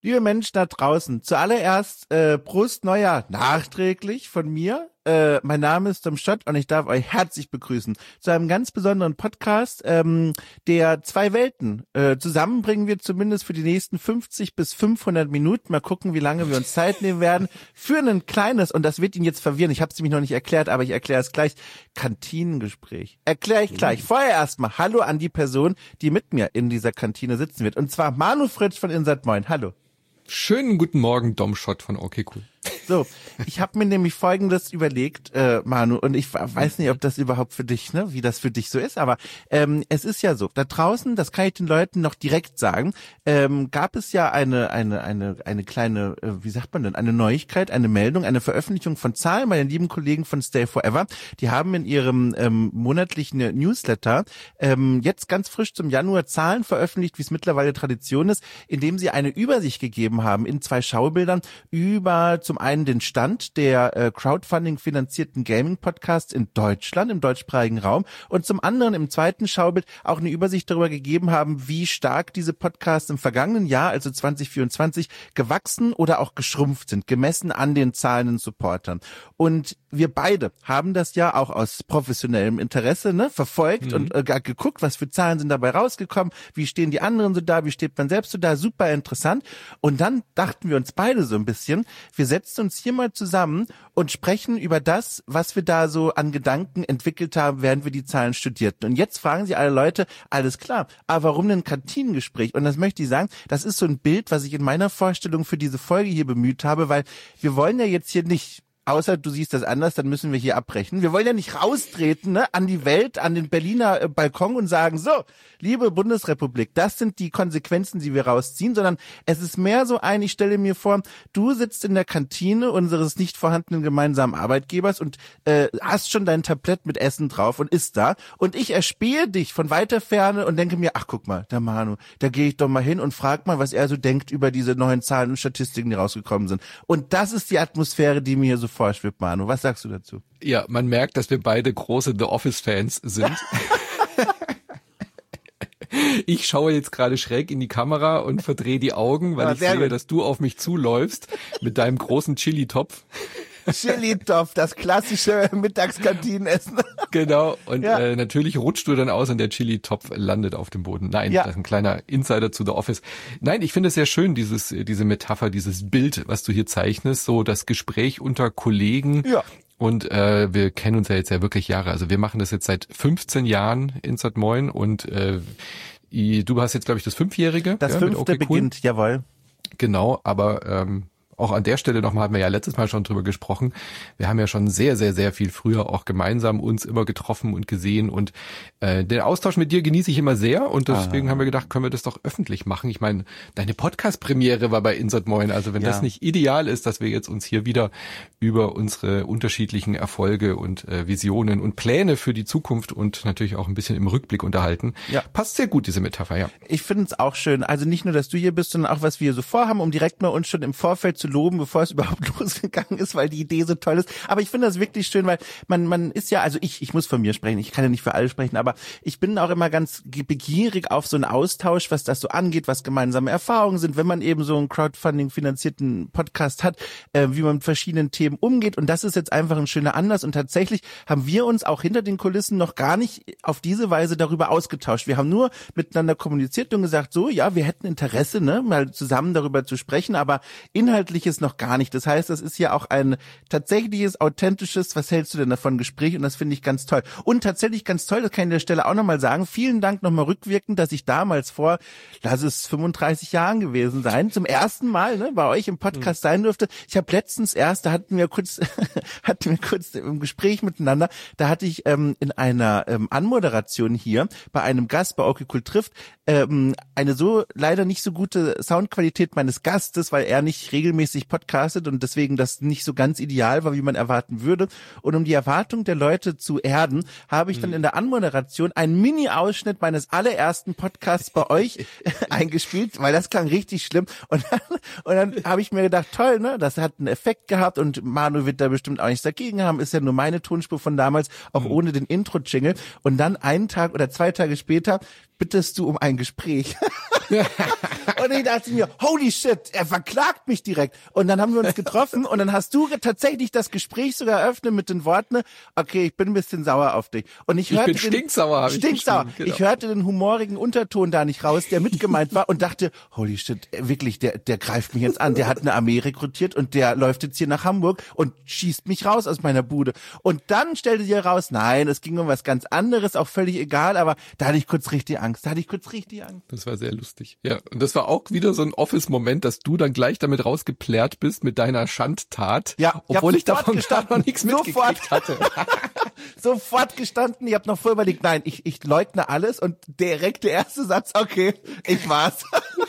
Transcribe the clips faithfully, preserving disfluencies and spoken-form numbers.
Liebe Menschen da draußen, zuallererst äh, Prost Neujahr nachträglich von mir. Äh, mein Name ist Tom Schott und ich darf euch herzlich begrüßen zu einem ganz besonderen Podcast, ähm, der zwei Welten äh, zusammenbringen wird, zumindest für die nächsten fünfzig bis fünfhundert Minuten. Mal gucken, wie lange wir uns Zeit nehmen werden für ein kleines, und das wird ihn jetzt verwirren, ich habe es nämlich noch nicht erklärt, aber ich erkläre es gleich, Kantinengespräch. Erkläre ich gleich. Vorher erstmal Hallo an die Person, die mit mir in dieser Kantine sitzen wird, und zwar Manu Fritsch von Insert Moin. Hallo. Schönen guten Morgen, Dom Schott von Okay Cool. So, ich habe mir nämlich Folgendes überlegt, äh, Manu, und ich weiß nicht, ob das überhaupt für dich, ne, wie das für dich so ist, aber ähm, es ist ja so, da draußen, das kann ich den Leuten noch direkt sagen, ähm, gab es ja eine eine eine eine kleine, äh, wie sagt man denn, eine Neuigkeit, eine Meldung, eine Veröffentlichung von Zahlen bei den lieben Kollegen von Stay Forever. Die haben in ihrem ähm, monatlichen Newsletter ähm, jetzt ganz frisch zum Januar Zahlen veröffentlicht, wie es mittlerweile Tradition ist, indem sie eine Übersicht gegeben haben in zwei Schaubildern über zum einen den Stand der äh, Crowdfunding-finanzierten Gaming-Podcasts in Deutschland, im deutschsprachigen Raum, und zum anderen im zweiten Schaubild auch eine Übersicht darüber gegeben haben, wie stark diese Podcasts im vergangenen Jahr, also zwanzig vierundzwanzig, gewachsen oder auch geschrumpft sind, gemessen an den zahlenden Supportern. Und wir beide haben das ja auch aus professionellem Interesse ne, verfolgt mhm. und äh, geguckt, was für Zahlen sind dabei rausgekommen, wie stehen die anderen so da, wie steht man selbst so da, super interessant. Und dann dachten wir uns beide so ein bisschen, wir setzen uns hier mal zusammen und sprechen über das, was wir da so an Gedanken entwickelt haben, während wir die Zahlen studierten. Und jetzt fragen sich alle Leute, alles klar, aber warum ein Kantinengespräch? Und das möchte ich sagen, das ist so ein Bild, was ich in meiner Vorstellung für diese Folge hier bemüht habe, weil wir wollen ja jetzt hier nicht, außer du siehst das anders, dann müssen wir hier abbrechen. Wir wollen ja nicht raustreten ne, an die Welt, an den Berliner äh, Balkon und sagen, so, liebe Bundesrepublik, das sind die Konsequenzen, die wir rausziehen, sondern es ist mehr so ein, ich stelle mir vor, du sitzt in der Kantine unseres nicht vorhandenen gemeinsamen Arbeitgebers und äh, hast schon dein Tablett mit Essen drauf und isst da, und ich erspähe dich von weiter Ferne und denke mir, ach guck mal, der Manu, da gehe ich doch mal hin und frag mal, was er so denkt über diese neuen Zahlen und Statistiken, die rausgekommen sind. Und das ist die Atmosphäre, die mir hier so vorschwebt, Manu. Was sagst du dazu? Ja, man merkt, dass wir beide große The Office-Fans sind. Ich schaue jetzt gerade schräg in die Kamera und verdrehe die Augen, weil ja, ich sehe, gut. dass du auf mich zuläufst mit deinem großen Chili-Topf. Chili-Topf, das klassische Mittagskantinenessen. Genau, und ja. äh, natürlich rutscht du dann aus und der Chili-Topf landet auf dem Boden. Nein, ja. das ist ein kleiner Insider zu The Office. Nein, ich finde es sehr schön, dieses diese Metapher, dieses Bild, was du hier zeichnest, so das Gespräch unter Kollegen. Ja. Und äh, wir kennen uns ja jetzt ja wirklich Jahre. Also wir machen das jetzt seit fünfzehn Jahren Insert Moin, und äh, du hast jetzt, glaube ich, das Fünfjährige. Das ja, Fünfte okay, beginnt, cool. Jawohl. Genau, aber ähm, auch an der Stelle nochmal, haben wir ja letztes Mal schon drüber gesprochen, wir haben ja schon sehr, sehr, sehr viel früher auch gemeinsam uns immer getroffen und gesehen, und äh, den Austausch mit dir genieße ich immer sehr, und deswegen ah. haben wir gedacht, können wir das doch öffentlich machen. Ich meine, deine Podcast-Premiere war bei Insert Moin, also wenn ja. das nicht ideal ist, dass wir jetzt uns hier wieder über unsere unterschiedlichen Erfolge und äh, Visionen und Pläne für die Zukunft und natürlich auch ein bisschen im Rückblick unterhalten. Ja. Passt sehr gut, diese Metapher, ja. Ich finde es auch schön, also nicht nur, dass du hier bist, sondern auch, was wir so vorhaben, um direkt mal uns schon im Vorfeld zu loben, bevor es überhaupt losgegangen ist, weil die Idee so toll ist. Aber ich finde das wirklich schön, weil man man ist ja, also ich ich muss von mir sprechen, ich kann ja nicht für alle sprechen, aber ich bin auch immer ganz begierig auf so einen Austausch, was das so angeht, was gemeinsame Erfahrungen sind, wenn man eben so einen Crowdfunding-finanzierten Podcast hat, äh, wie man mit verschiedenen Themen umgeht. Und das ist jetzt einfach ein schöner Anlass. Und tatsächlich haben wir uns auch hinter den Kulissen noch gar nicht auf diese Weise darüber ausgetauscht. Wir haben nur miteinander kommuniziert und gesagt, so, ja, wir hätten Interesse, ne, mal zusammen darüber zu sprechen, aber Inhaltliches noch gar nicht. Das heißt, das ist ja auch ein tatsächliches, authentisches, was hältst du denn davon, Gespräch, und das finde ich ganz toll. Und tatsächlich ganz toll, das kann ich an der Stelle auch nochmal sagen, vielen Dank nochmal rückwirkend, dass ich damals vor, lass es fünfunddreißig Jahren gewesen sein, zum ersten Mal ne, bei euch im Podcast mhm. sein durfte. Ich habe letztens erst, da hatten wir kurz, hatten wir kurz im Gespräch miteinander, da hatte ich ähm, in einer ähm, Anmoderation hier bei einem Gast bei Okay Cool trifft ähm, eine so leider nicht so gute Soundqualität meines Gastes, weil er nicht regelmäßig regelmäßig podcastet und deswegen das nicht so ganz ideal war, wie man erwarten würde. Und um die Erwartung der Leute zu erden, habe ich dann in der Anmoderation einen Mini-Ausschnitt meines allerersten Podcasts bei euch eingespielt, weil das klang richtig schlimm. Und dann, und dann habe ich mir gedacht, toll, ne, das hat einen Effekt gehabt und Manu wird da bestimmt auch nichts dagegen haben, ist ja nur meine Tonspur von damals, auch mhm. ohne den Intro-Jingle. Und dann einen Tag oder zwei Tage später bittest du um ein Gespräch. Und ich dachte mir, holy shit, er verklagt mich direkt. Und dann haben wir uns getroffen und dann hast du tatsächlich das Gespräch sogar eröffnet mit den Worten, okay, ich bin ein bisschen sauer auf dich. Und ich hörte ich bin den, stinksauer. Hab stinksauer. Ich, genau. ich hörte den humorigen Unterton da nicht raus, der mitgemeint war und dachte, holy shit, wirklich, der, der greift mich jetzt an. Der hat eine Armee rekrutiert und der läuft jetzt hier nach Hamburg und schießt mich raus aus meiner Bude. Und dann stellte sich heraus, nein, es ging um was ganz anderes, auch völlig egal, aber da hatte ich kurz richtig Angst. Da hatte ich kurz richtig Angst. Das war sehr lustig. Ja, und das war auch wieder so ein Office-Moment, dass du dann gleich damit rausgeplärt bist mit deiner Schandtat. Ja, obwohl ich, ich davon gestanden, noch nichts mitgekriegt hatte. Sofort gestanden. Ich habe noch vorher überlegt, nein, ich, ich leugne alles und direkt der erste Satz, okay, ich war's.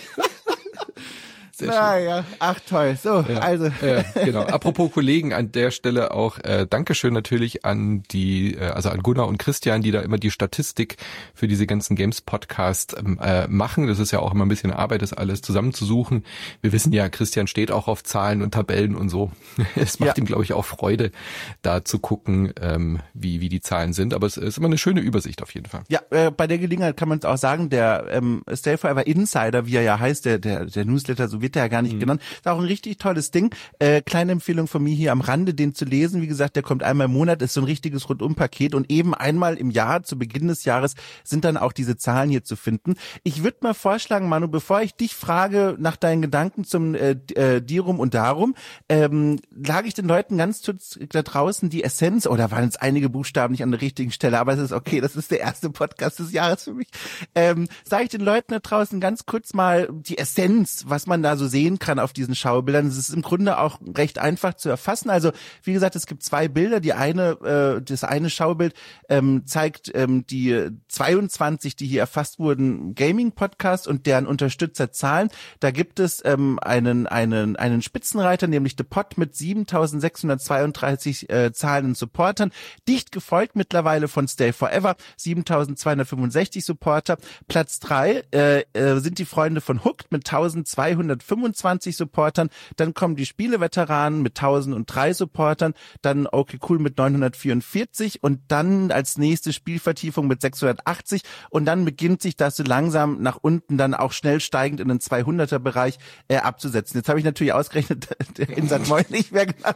Naja, ach toll. So, ja, also. Äh, genau. Apropos Kollegen, an der Stelle auch äh, Dankeschön natürlich an die, äh, also an Gunnar und Christian, die da immer die Statistik für diese ganzen Games-Podcasts äh, machen. Das ist ja auch immer ein bisschen Arbeit, das alles zusammenzusuchen. Wir wissen ja, Christian steht auch auf Zahlen und Tabellen und so. Es macht ja. ihm, glaube ich, auch Freude, da zu gucken, ähm, wie wie die Zahlen sind. Aber es ist immer eine schöne Übersicht auf jeden Fall. Ja, äh, bei der Gelegenheit kann man es auch sagen, der ähm, Stay Forever Insider, wie er ja heißt, der der der Newsletter, so wird der ja gar nicht mhm. genannt. Ist auch ein richtig tolles Ding. Äh, kleine Empfehlung von mir hier am Rande, den zu lesen. Wie gesagt, der kommt einmal im Monat, ist so ein richtiges Rundum-Paket und eben einmal im Jahr, zu Beginn des Jahres, sind dann auch diese Zahlen hier zu finden. Ich würde mal vorschlagen, Manu, bevor ich dich frage nach deinen Gedanken zum äh, äh, Dirum und Darum, ähm, lag ich den Leuten ganz kurz da draußen die Essenz, oder waren jetzt einige Buchstaben nicht an der richtigen Stelle, aber es ist okay, das ist der erste Podcast des Jahres für mich. Ähm, sage ich den Leuten da draußen ganz kurz mal die Essenz, was man da so sehen kann auf diesen Schaubildern. Es ist im Grunde auch recht einfach zu erfassen. Also wie gesagt, es gibt zwei Bilder. Die eine, äh, das eine Schaubild ähm, zeigt ähm, die zweiundzwanzig, die hier erfasst wurden, Gaming-Podcasts und deren Unterstützerzahlen. Da gibt es ähm, einen einen einen Spitzenreiter, nämlich The Pod mit siebentausendsechshundertzweiunddreißig äh, zahlenden Supportern, dicht gefolgt mittlerweile von Stay Forever, siebentausendzweihundertfünfundsechzig Supporter. Platz drei äh, äh, sind die Freunde von Hooked mit eintausendzweihundertfünfundzwanzig Supportern, dann kommen die Spieleveteranen mit tausenddrei Supportern, dann Okay Cool mit neunhundertvierundvierzig und dann als nächste Spielvertiefung mit sechshundertachtzig und dann beginnt sich das so langsam nach unten dann auch schnell steigend in den zweihunderter Bereich äh, abzusetzen. Jetzt habe ich natürlich ausgerechnet, der Insat Moin nicht mehr genannt.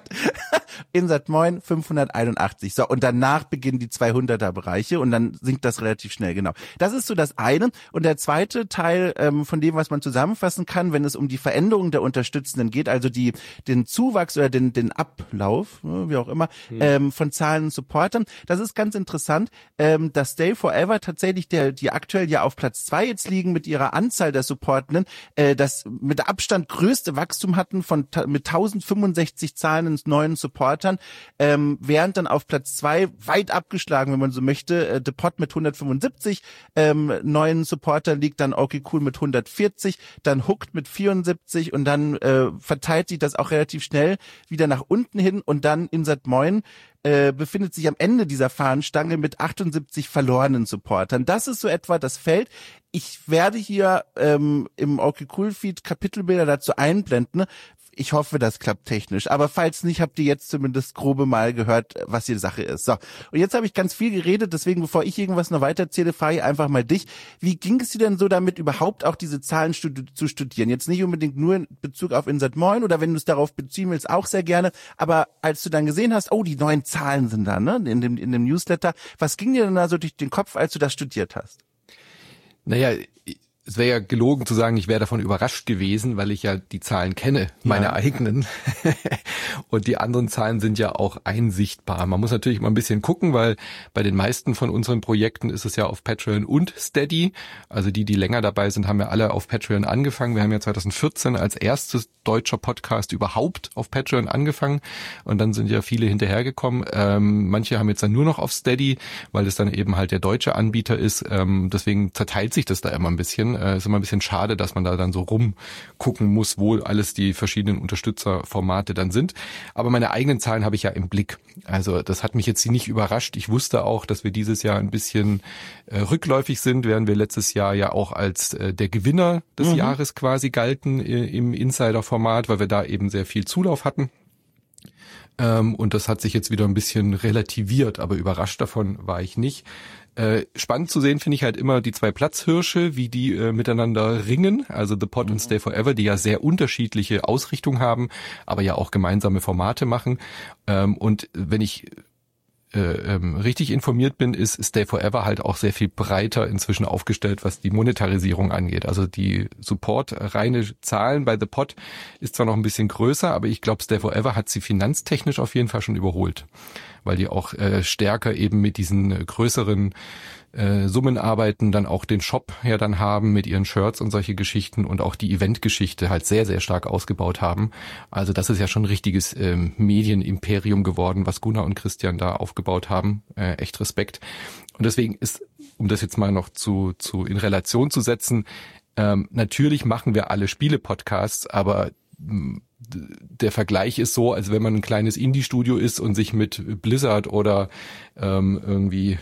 Insat Moin fünfhunderteinundachtzig. So, und danach beginnen die zweihunderter Bereiche und dann sinkt das relativ schnell, genau. Das ist so das eine. Und der zweite Teil ähm, von dem, was man zusammenfassen kann, wenn es um die Veränderung der Unterstützenden geht, also die den Zuwachs oder den den Ablauf, wie auch immer, hm. ähm, von Zahlen und Supportern. Das ist ganz interessant, ähm, dass Stay Forever tatsächlich, der die aktuell ja auf Platz zwei jetzt liegen mit ihrer Anzahl der Supportenden, äh, das mit Abstand größte Wachstum hatten von mit tausendfünfundsechzig zahlenden neuen Supportern, ähm, während dann auf Platz zwei weit abgeschlagen, wenn man so möchte, äh, The Pod mit hundertfünfundsiebzig ähm, neuen Supportern liegt, dann Okay Cool mit hundertvierzig, dann Hooked mit vierundsiebzig und dann äh, verteilt sich das auch relativ schnell wieder nach unten hin und dann Insat Moin äh, befindet sich am Ende dieser Fahnenstange mit achtundsiebzig verlorenen Supportern. Das ist so etwa das Feld. Ich werde hier ähm, im Okay Cool Feed Kapitelbilder dazu einblenden. Ich hoffe, das klappt technisch. Aber falls nicht, habt ihr jetzt zumindest grobe mal gehört, was die Sache ist. So, und jetzt habe ich ganz viel geredet, deswegen, bevor ich irgendwas noch weiter erzähle, frage ich einfach mal dich. Wie ging es dir denn so damit, überhaupt auch diese Zahlen studi- zu studieren? Jetzt nicht unbedingt nur in Bezug auf Insat Moin oder wenn du es darauf beziehen willst, auch sehr gerne. Aber als du dann gesehen hast, oh, die neuen Zahlen sind da, ne, in dem, in dem Newsletter. Was ging dir denn da so durch den Kopf, als du das studiert hast? Naja, es wäre ja gelogen zu sagen, ich wäre davon überrascht gewesen, weil ich ja die Zahlen kenne, meine ja. eigenen. Und die anderen Zahlen sind ja auch einsichtbar. Man muss natürlich mal ein bisschen gucken, weil bei den meisten von unseren Projekten ist es ja auf Patreon und Steady. Also die, die länger dabei sind, haben ja alle auf Patreon angefangen. Wir haben ja zweitausendvierzehn als erstes deutscher Podcast überhaupt auf Patreon angefangen. Und dann sind ja viele hinterhergekommen. Ähm, manche haben jetzt dann nur noch auf Steady, weil es dann eben halt der deutsche Anbieter ist. Ähm, deswegen zerteilt sich das da immer ein bisschen. Äh, ist immer ein bisschen schade, dass man da dann so rumgucken muss, wo alles die verschiedenen Unterstützerformate dann sind. Aber meine eigenen Zahlen habe ich ja im Blick. Also das hat mich jetzt nicht überrascht. Ich wusste auch, dass wir dieses Jahr ein bisschen äh, rückläufig sind, während wir letztes Jahr ja auch als äh, der Gewinner des mhm. Jahres quasi galten äh, im Insider-Format, weil wir da eben sehr viel Zulauf hatten. Ähm, und das hat sich jetzt wieder ein bisschen relativiert, aber überrascht davon war ich nicht. Äh, spannend zu sehen finde ich halt immer die zwei Platzhirsche, wie die äh, miteinander ringen, also The Pod mhm. und Stay Forever, die ja sehr unterschiedliche Ausrichtungen haben, aber ja auch gemeinsame Formate machen. Ähm, und wenn ich Äh, ähm, richtig informiert bin, ist Stay Forever halt auch sehr viel breiter inzwischen aufgestellt, was die Monetarisierung angeht. Also die Support, reine Zahlen bei The Pod ist zwar noch ein bisschen größer, aber ich glaube, Stay Forever hat sie finanztechnisch auf jeden Fall schon überholt, weil die auch äh, stärker eben mit diesen äh, größeren äh, Summen arbeiten, dann auch den Shop ja dann haben mit ihren Shirts und solche Geschichten und auch die Eventgeschichte halt sehr, sehr stark ausgebaut haben. Also das ist ja schon ein richtiges ähm, Medienimperium geworden, was Gunnar und Christian da aufgebaut haben. Äh, echt Respekt. Und deswegen ist, um das jetzt mal noch zu, zu in Relation zu setzen, ähm, natürlich machen wir alle Spiele-Podcasts, aber der Vergleich ist so, als wenn man ein kleines Indie-Studio ist und sich mit Blizzard oder ähm, irgendwie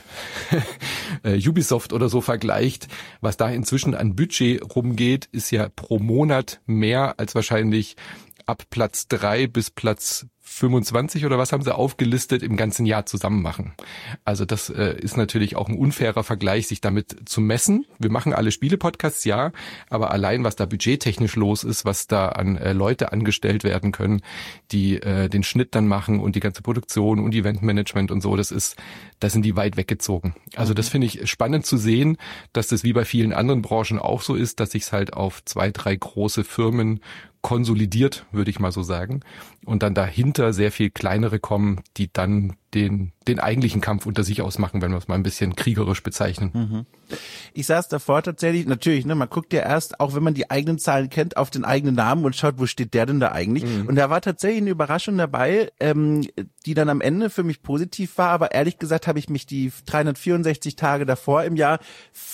Ubisoft oder so vergleicht. Was da inzwischen an Budget rumgeht, ist ja pro Monat mehr als wahrscheinlich ab Platz drei bis Platz fünfundzwanzig oder was haben sie aufgelistet im ganzen Jahr zusammen machen. Also das äh, ist natürlich auch ein unfairer Vergleich, sich damit zu messen. Wir machen alle Spiele-Podcasts, ja, aber allein was da budgettechnisch los ist, was da an äh, Leute angestellt werden können, die äh, den Schnitt dann machen und die ganze Produktion und Eventmanagement und so, das ist, da sind die weit weggezogen. Also das finde ich spannend zu sehen, dass das wie bei vielen anderen Branchen auch so ist, dass sich es halt auf zwei, drei große Firmen konsolidiert, würde ich mal so sagen. Und dann dahinter sehr viel kleinere kommen, die dann den den eigentlichen Kampf unter sich ausmachen, wenn wir es mal ein bisschen kriegerisch bezeichnen. Mhm. Ich saß davor tatsächlich, natürlich, ne, man guckt ja erst, auch wenn man die eigenen Zahlen kennt, auf den eigenen Namen und schaut, wo steht der denn da eigentlich? Mhm. Und da war tatsächlich eine Überraschung dabei, ähm, die dann am Ende für mich positiv war, aber ehrlich gesagt habe ich mich die dreihundertvierundsechzig Tage davor im Jahr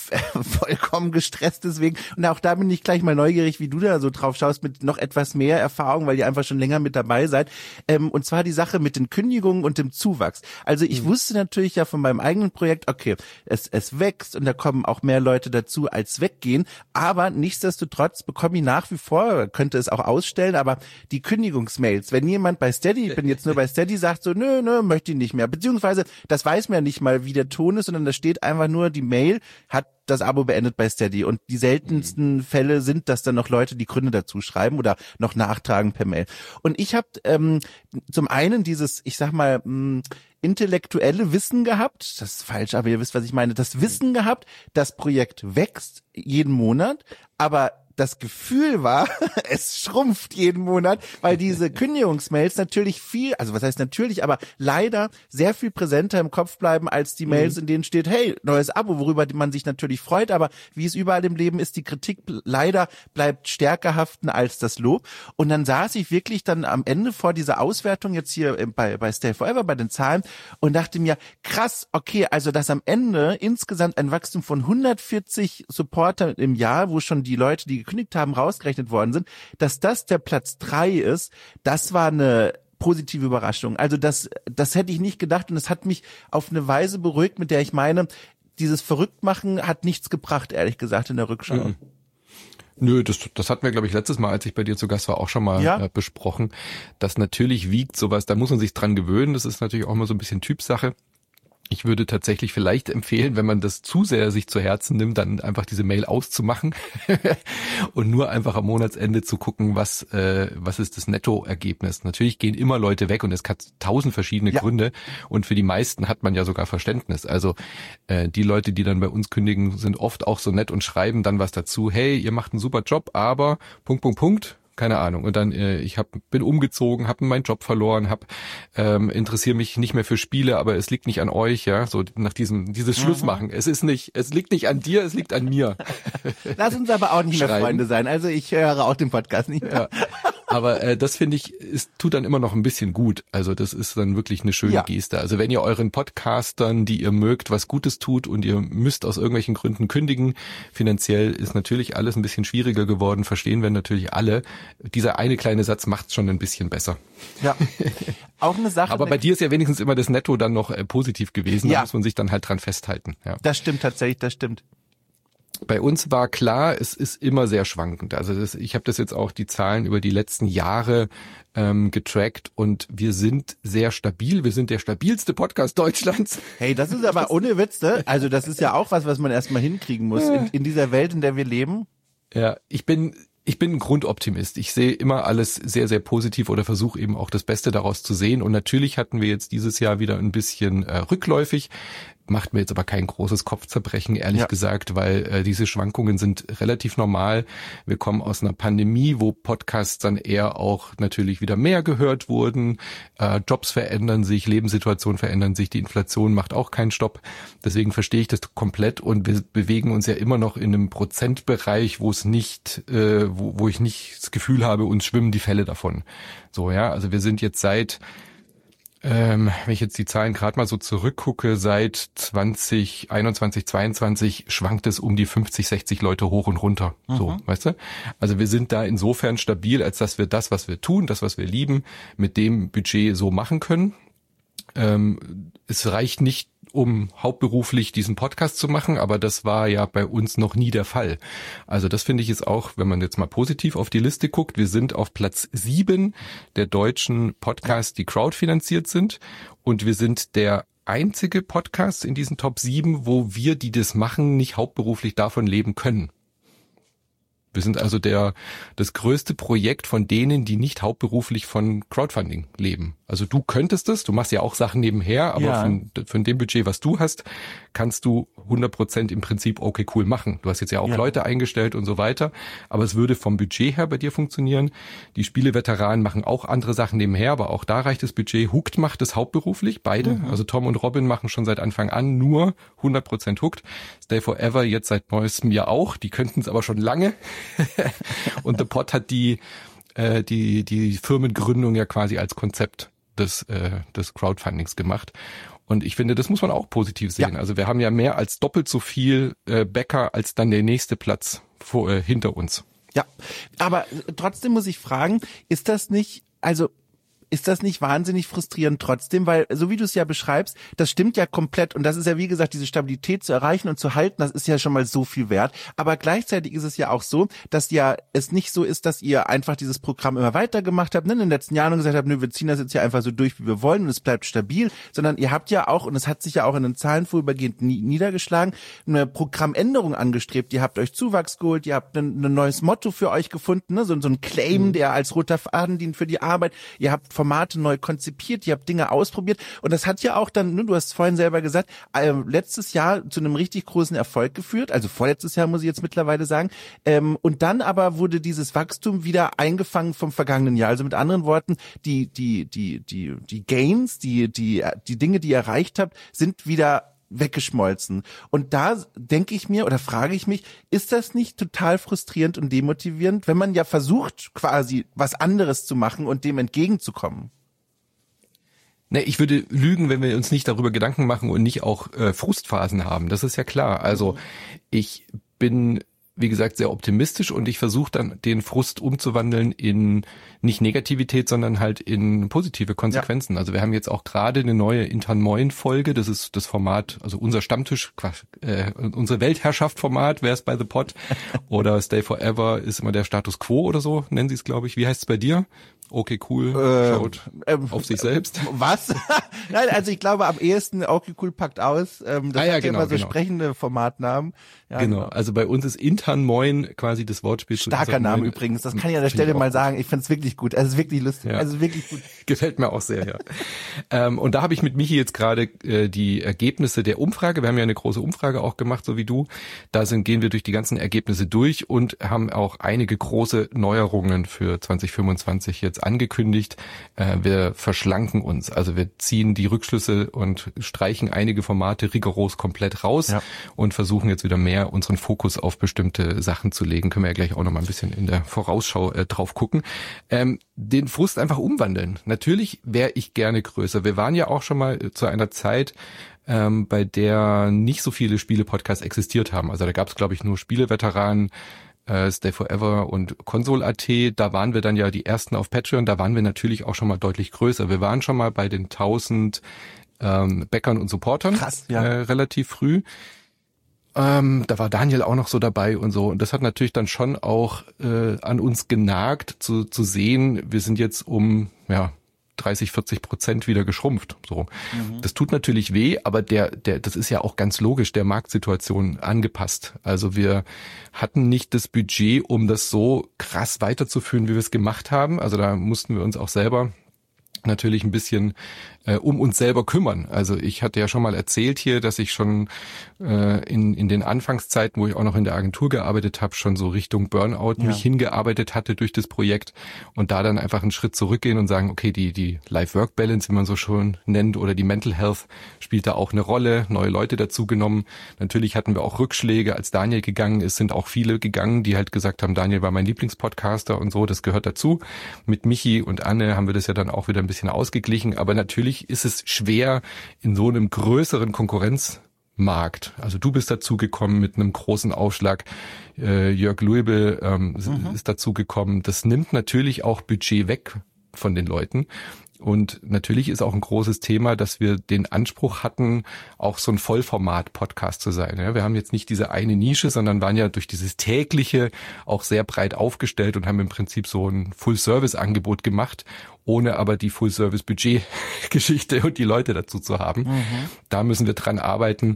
vollkommen gestresst deswegen. Und auch da bin ich gleich mal neugierig, wie du da so drauf schaust mit noch etwas mehr Erfahrung, weil ihr einfach schon länger mit dabei seid. Ähm, und zwar die Sache mit den Kündigungen und dem Zuwachs. Also ich mhm. wusste natürlich ja von meinem eigenen Projekt, okay, es, es wächst und da kommen auch mehr Leute dazu, als weggehen. Aber nichtsdestotrotz bekomme ich nach wie vor, könnte es auch ausstellen, aber die Kündigungsmails, wenn jemand bei Steady, ich bin jetzt nur bei Steady, sagt so, nö, nö, möchte ich nicht mehr. Beziehungsweise, das weiß man ja nicht mal, wie der Ton ist, sondern da steht einfach nur, die Mail hat das Abo beendet bei Steady. Und die seltensten mhm. Fälle sind, dass dann noch Leute die Gründe dazu schreiben oder noch nachtragen per Mail. Und ich habe ähm, zum einen dieses, ich sag mal, mh, intellektuelle Wissen gehabt, das ist falsch, aber ihr wisst, was ich meine, das Wissen gehabt, das Projekt wächst jeden Monat, aber das Gefühl war, es schrumpft jeden Monat, weil diese Kündigungsmails natürlich viel, also was heißt natürlich, aber leider sehr viel präsenter im Kopf bleiben als die Mails, in denen steht, hey, neues Abo, worüber man sich natürlich freut, aber wie es überall im Leben ist, die Kritik leider bleibt stärker haften als das Lob. Und dann saß ich wirklich dann am Ende vor dieser Auswertung jetzt hier bei, bei Stay Forever, bei den Zahlen und dachte mir, krass, okay, also dass am Ende insgesamt ein Wachstum von hundertvierzig Supporter im Jahr, wo schon die Leute, die gekündigt haben, rausgerechnet worden sind, dass das der Platz drei ist, das war eine positive Überraschung. Also das, das hätte ich nicht gedacht und es hat mich auf eine Weise beruhigt, mit der ich meine, dieses Verrücktmachen hat nichts gebracht, ehrlich gesagt, in der Rückschau. Mhm. Nö, das, das hatten wir, glaube ich, letztes Mal, als ich bei dir zu Gast war, auch schon mal ja. äh, besprochen. Das natürlich wiegt sowas, da muss man sich dran gewöhnen, das ist natürlich auch immer so ein bisschen Typsache. Ich würde tatsächlich vielleicht empfehlen, wenn man das zu sehr sich zu Herzen nimmt, dann einfach diese Mail auszumachen und nur einfach am Monatsende zu gucken, was äh, was ist das Nettoergebnis. Natürlich gehen immer Leute weg und es hat tausend verschiedene ja. Gründe und für die meisten hat man ja sogar Verständnis. Also äh, die Leute, die dann bei uns kündigen, sind oft auch so nett und schreiben dann was dazu. Hey, ihr macht einen super Job, aber Punkt, Punkt, Punkt. Keine Ahnung. Und dann, äh, ich hab, bin umgezogen, habe meinen Job verloren, hab ähm, interessiere mich nicht mehr für Spiele, aber es liegt nicht an euch, ja, so nach diesem dieses mhm. Schlussmachen. Es ist nicht, es liegt nicht an dir, es liegt an mir. Lass uns aber auch nicht mehr Freunde sein. Also ich höre auch den Podcast nicht mehr. Ja. Aber äh, das finde ich, es tut dann immer noch ein bisschen gut. Also das ist dann wirklich eine schöne ja. Geste. Also wenn ihr euren Podcastern, die ihr mögt, was Gutes tut und ihr müsst aus irgendwelchen Gründen kündigen, finanziell ist natürlich alles ein bisschen schwieriger geworden, verstehen wir natürlich alle. Dieser eine kleine Satz macht's schon ein bisschen besser. Ja, auch eine Sache. Aber bei dir ist ja wenigstens immer das Netto dann noch äh, positiv gewesen. Ja. Da muss man sich dann halt dran festhalten. Ja. Das stimmt tatsächlich, das stimmt. Bei uns war klar, es ist immer sehr schwankend. Also das, ich habe das jetzt auch die Zahlen über die letzten Jahre ähm, getrackt und wir sind sehr stabil. Wir sind der stabilste Podcast Deutschlands. Hey, das ist aber ohne Witz, ne? Also das ist ja auch was, was man erstmal hinkriegen muss in, in dieser Welt, in der wir leben. Ja, ich bin ich bin ein Grundoptimist. Ich sehe immer alles sehr, sehr positiv oder versuche eben auch das Beste daraus zu sehen. Und natürlich hatten wir jetzt dieses Jahr wieder ein bisschen äh, rückläufig. Macht mir jetzt aber kein großes Kopfzerbrechen, ehrlich ja. gesagt, weil äh, diese Schwankungen sind relativ normal. Wir kommen aus einer Pandemie, wo Podcasts dann eher auch natürlich wieder mehr gehört wurden. Äh, Jobs verändern sich, Lebenssituationen verändern sich, die Inflation macht auch keinen Stopp. Deswegen verstehe ich das komplett und wir bewegen uns ja immer noch in einem Prozentbereich, wo es nicht, äh, wo, wo ich nicht das Gefühl habe, uns schwimmen die Fälle davon. So, ja, also wir sind jetzt seit Ähm, wenn ich jetzt die Zahlen gerade mal so zurückgucke, seit zwanzig einundzwanzig, zweiundzwanzig schwankt es um die fünfzig, sechzig Leute hoch und runter. Mhm. So, weißt du? Also wir sind da insofern stabil, als dass wir das, was wir tun, das, was wir lieben, mit dem Budget so machen können. Ähm, es reicht nicht, um hauptberuflich diesen Podcast zu machen, aber das war ja bei uns noch nie der Fall. Also das finde ich jetzt auch, wenn man jetzt mal positiv auf die Liste guckt, wir sind auf Platz sieben der deutschen Podcasts, die crowdfinanziert sind und wir sind der einzige Podcast in diesen Top sieben, wo wir, die das machen, nicht hauptberuflich davon leben können. Wir sind also der das größte Projekt von denen, die nicht hauptberuflich von Crowdfunding leben. Also du könntest es, du machst ja auch Sachen nebenher, aber ja. von, von dem Budget, was du hast, kannst du hundert Prozent im Prinzip okay cool machen. Du hast jetzt ja auch ja. Leute eingestellt und so weiter, aber es würde vom Budget her bei dir funktionieren. Die Spieleveteranen machen auch andere Sachen nebenher, aber auch da reicht das Budget. Hooked macht es hauptberuflich, beide. Mhm. Also Tom und Robin machen schon seit Anfang an nur hundert Prozent Hooked. Stay Forever jetzt seit neuestem ja auch, die könnten es aber schon lange. Und The Pod hat die äh, die die Firmengründung ja quasi als Konzept des äh, des Crowdfundings gemacht. Und ich finde, das muss man auch positiv sehen. Ja. Also wir haben ja mehr als doppelt so viel äh, Bäcker als dann der nächste Platz vor äh, hinter uns. Ja, aber trotzdem muss ich fragen, ist das nicht, also ist das nicht wahnsinnig frustrierend trotzdem, weil so wie du es ja beschreibst, das stimmt ja komplett und das ist ja wie gesagt, diese Stabilität zu erreichen und zu halten, das ist ja schon mal so viel wert, aber gleichzeitig ist es ja auch so, dass ja es nicht so ist, dass ihr einfach dieses Programm immer weitergemacht habt, ne, in den letzten Jahren und gesagt habt, nö, wir ziehen das jetzt ja einfach so durch, wie wir wollen und es bleibt stabil, sondern ihr habt ja auch, und es hat sich ja auch in den Zahlen vorübergehend nie, niedergeschlagen, eine Programmänderung angestrebt, ihr habt euch Zuwachs geholt, ihr habt ein, ein neues Motto für euch gefunden, ne, so, so ein Claim, mhm. der als roter Faden dient für die Arbeit, ihr habt Formate neu konzipiert, ihr habt Dinge ausprobiert und das hat ja auch dann, du hast es vorhin selber gesagt, äh, letztes Jahr zu einem richtig großen Erfolg geführt, also vorletztes Jahr muss ich jetzt mittlerweile sagen, ähm, und dann aber wurde dieses Wachstum wieder eingefangen vom vergangenen Jahr, also mit anderen Worten, die die die die die Gains, die die die Dinge, die ihr erreicht habt, sind wieder weggeschmolzen. Und da denke ich mir oder frage ich mich, ist das nicht total frustrierend und demotivierend, wenn man ja versucht, quasi was anderes zu machen und dem entgegenzukommen? Ne, ich würde lügen, wenn wir uns nicht darüber Gedanken machen und nicht auch äh, Frustphasen haben. Das ist ja klar. Also ich bin, wie gesagt, sehr optimistisch und ich versuche dann den Frust umzuwandeln in nicht Negativität, sondern halt in positive Konsequenzen. Ja. Also wir haben jetzt auch gerade eine neue Intern Moin Folge, das ist das Format, also unser Stammtisch, äh, unsere Weltherrschaft-Format, wer ist bei The Pod oder Stay Forever ist immer der Status Quo oder so, nennen sie es, glaube ich. Wie heißt es bei dir? Okay, cool, äh, schaut ähm, auf sich selbst. Was? Nein, also ich glaube am ehesten Okay, cool packt aus. Ähm, das ah, ja, hat genau, ja immer so genau. sprechende Formatnamen. Ja, genau. genau, also bei uns ist Intern Moin quasi das Wortspiel. Starker Name übrigens, das kann ich an der Stelle mal sagen. Ich finde es wirklich gut, also wirklich lustig, ja. also wirklich gut. Gefällt mir auch sehr, ja. ähm, und da habe ich mit Michi jetzt gerade äh, die Ergebnisse der Umfrage, wir haben ja eine große Umfrage auch gemacht, so wie du. Da sind gehen wir durch die ganzen Ergebnisse durch und haben auch einige große Neuerungen für zwanzig fünfundzwanzig jetzt jetzt angekündigt, äh, wir verschlanken uns. Also wir ziehen die Rückschlüsse und streichen einige Formate rigoros komplett raus ja. und versuchen jetzt wieder mehr unseren Fokus auf bestimmte Sachen zu legen. Können wir ja gleich auch noch mal ein bisschen in der Vorausschau äh, drauf gucken. Ähm, den Frust einfach umwandeln. Natürlich wäre ich gerne größer. Wir waren ja auch schon mal zu einer Zeit, ähm, bei der nicht so viele Spiele-Podcasts existiert haben. Also da gab es, glaube ich, nur Spieleveteranen, äh, Stay Forever und Console Punkt at. Da waren wir dann ja die ersten auf Patreon. Da waren wir natürlich auch schon mal deutlich größer. Wir waren schon mal bei den tausend ähm, Backern und Supportern. Krass, ja. äh, relativ früh. Ähm, da war Daniel auch noch so dabei und so. Und das hat natürlich dann schon auch äh, an uns genagt, zu, zu sehen, wir sind jetzt um ja dreißig, vierzig Prozent wieder geschrumpft. So, mhm. Das tut natürlich weh, aber der, der, das ist ja auch ganz logisch der Marktsituation angepasst. Also wir hatten nicht das Budget, um das so krass weiterzuführen, wie wir es gemacht haben. Also da mussten wir uns auch selber natürlich ein bisschen äh, um uns selber kümmern. Also ich hatte ja schon mal erzählt hier, dass ich schon äh, in in den Anfangszeiten, wo ich auch noch in der Agentur gearbeitet habe, schon so Richtung Burnout ja. mich hingearbeitet hatte durch das Projekt und da dann einfach einen Schritt zurückgehen und sagen, okay, die die Life-Work-Balance, wie man so schon nennt, oder die Mental Health spielt da auch eine Rolle, neue Leute dazugenommen. Natürlich hatten wir auch Rückschläge, als Daniel gegangen ist, sind auch viele gegangen, die halt gesagt haben, Daniel war mein Lieblingspodcaster und so, das gehört dazu. Mit Michi und Anne haben wir das ja dann auch wieder ein bisschen ausgeglichen, aber natürlich ist es schwer in so einem größeren Konkurrenzmarkt. Also du bist dazugekommen mit einem großen Aufschlag, äh, Jörg Luebe ähm, mhm. ist dazugekommen. Das nimmt natürlich auch Budget weg von den Leuten. Und natürlich ist auch ein großes Thema, dass wir den Anspruch hatten, auch so ein Vollformat-Podcast zu sein. Ja, wir haben jetzt nicht diese eine Nische, sondern waren ja durch dieses tägliche auch sehr breit aufgestellt und haben im Prinzip so ein Full-Service-Angebot gemacht, ohne aber die Full-Service-Budget-Geschichte und die Leute dazu zu haben. Mhm. Da müssen wir dran arbeiten,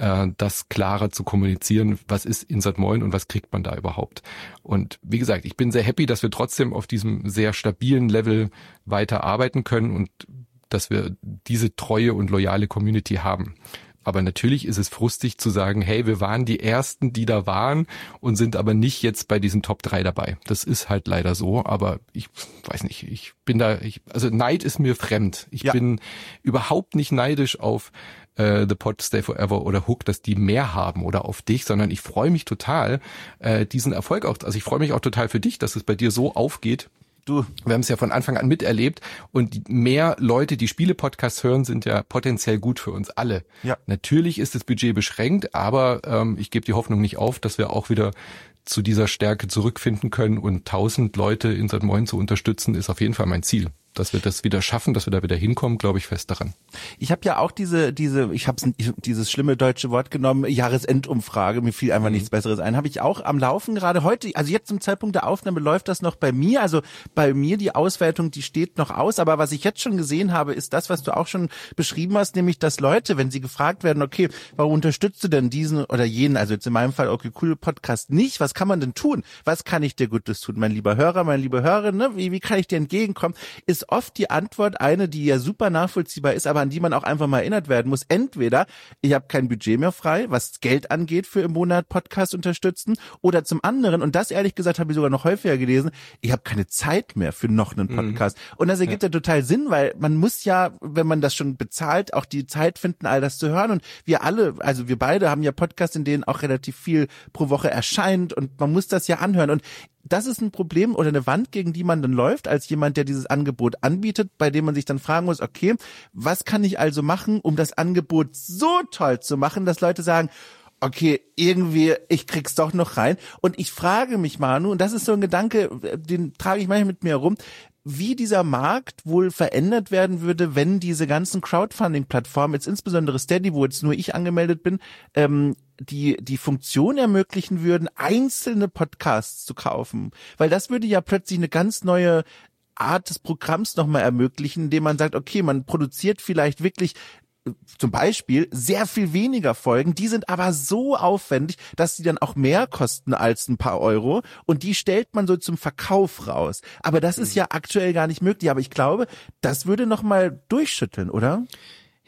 das klarer zu kommunizieren, was ist Insert Moin und was kriegt man da überhaupt. Und wie gesagt, ich bin sehr happy, dass wir trotzdem auf diesem sehr stabilen Level weiter arbeiten können und dass wir diese treue und loyale Community haben. Aber natürlich ist es frustig zu sagen, hey, wir waren die Ersten, die da waren und sind aber nicht jetzt bei diesen Top drei dabei. Das ist halt leider so, aber ich weiß nicht, ich bin da, ich, also Neid ist mir fremd. Ich ja. bin überhaupt nicht neidisch auf äh, The Pod, Stay Forever oder Hook, dass die mehr haben oder auf dich, sondern ich freue mich total, äh, diesen Erfolg auch, also ich freue mich auch total für dich, dass es bei dir so aufgeht. Du, wir haben es ja von Anfang an miterlebt und mehr Leute, die Spiele-Podcasts hören, sind ja potenziell gut für uns alle. Ja. Natürlich ist das Budget beschränkt, aber ähm, ich gebe die Hoffnung nicht auf, dass wir auch wieder zu dieser Stärke zurückfinden können und tausend Leute in Insert Moin zu unterstützen, ist auf jeden Fall mein Ziel. Dass wir das wieder schaffen, dass wir da wieder hinkommen, glaube ich fest daran. Ich habe ja auch diese, diese, ich habe dieses schlimme deutsche Wort genommen, Jahresendumfrage, mir fiel einfach mhm. nichts Besseres ein, habe ich auch am Laufen gerade heute, also jetzt zum Zeitpunkt der Aufnahme läuft das noch bei mir, also bei mir die Auswertung, die steht noch aus, aber was ich jetzt schon gesehen habe, ist das, was du auch schon beschrieben hast, nämlich, dass Leute, wenn sie gefragt werden, okay, warum unterstützt du denn diesen oder jenen, also jetzt in meinem Fall, okay, cool Podcast nicht, was kann man denn tun? Was kann ich dir Gutes tun, mein lieber Hörer, meine liebe Hörerin, ne? wie, wie kann ich dir entgegenkommen? Ist oft die Antwort eine, die ja super nachvollziehbar ist, aber an die man auch einfach mal erinnert werden muss. Entweder ich habe kein Budget mehr frei, was Geld angeht für im Monat Podcast unterstützen, oder zum anderen, und das ehrlich gesagt habe ich sogar noch häufiger gelesen, ich habe keine Zeit mehr für noch einen Podcast. Mhm. Und das ergibt ja. ja total Sinn, weil man muss ja, wenn man das schon bezahlt, auch die Zeit finden, all das zu hören. Und wir alle, also wir beide haben ja Podcasts, in denen auch relativ viel pro Woche erscheint und man muss das ja anhören. Und das ist ein Problem oder eine Wand, gegen die man dann läuft, als jemand, der dieses Angebot anbietet, bei dem man sich dann fragen muss, okay, was kann ich also machen, um das Angebot so toll zu machen, dass Leute sagen, okay, irgendwie, ich krieg's doch noch rein. Und ich frage mich, Manu, und das ist so ein Gedanke, den trage ich manchmal mit mir herum, wie dieser Markt wohl verändert werden würde, wenn diese ganzen Crowdfunding-Plattformen, jetzt insbesondere Steady, wo jetzt nur ich angemeldet bin, ähm, die die Funktion ermöglichen würden, einzelne Podcasts zu kaufen. Weil das würde ja plötzlich eine ganz neue Art des Programms nochmal ermöglichen, indem man sagt, okay, man produziert vielleicht wirklich zum Beispiel sehr viel weniger Folgen, die sind aber so aufwendig, dass sie dann auch mehr kosten als ein paar Euro und die stellt man so zum Verkauf raus. Aber das ist ja aktuell gar nicht möglich, aber ich glaube, das würde nochmal durchschütteln, oder?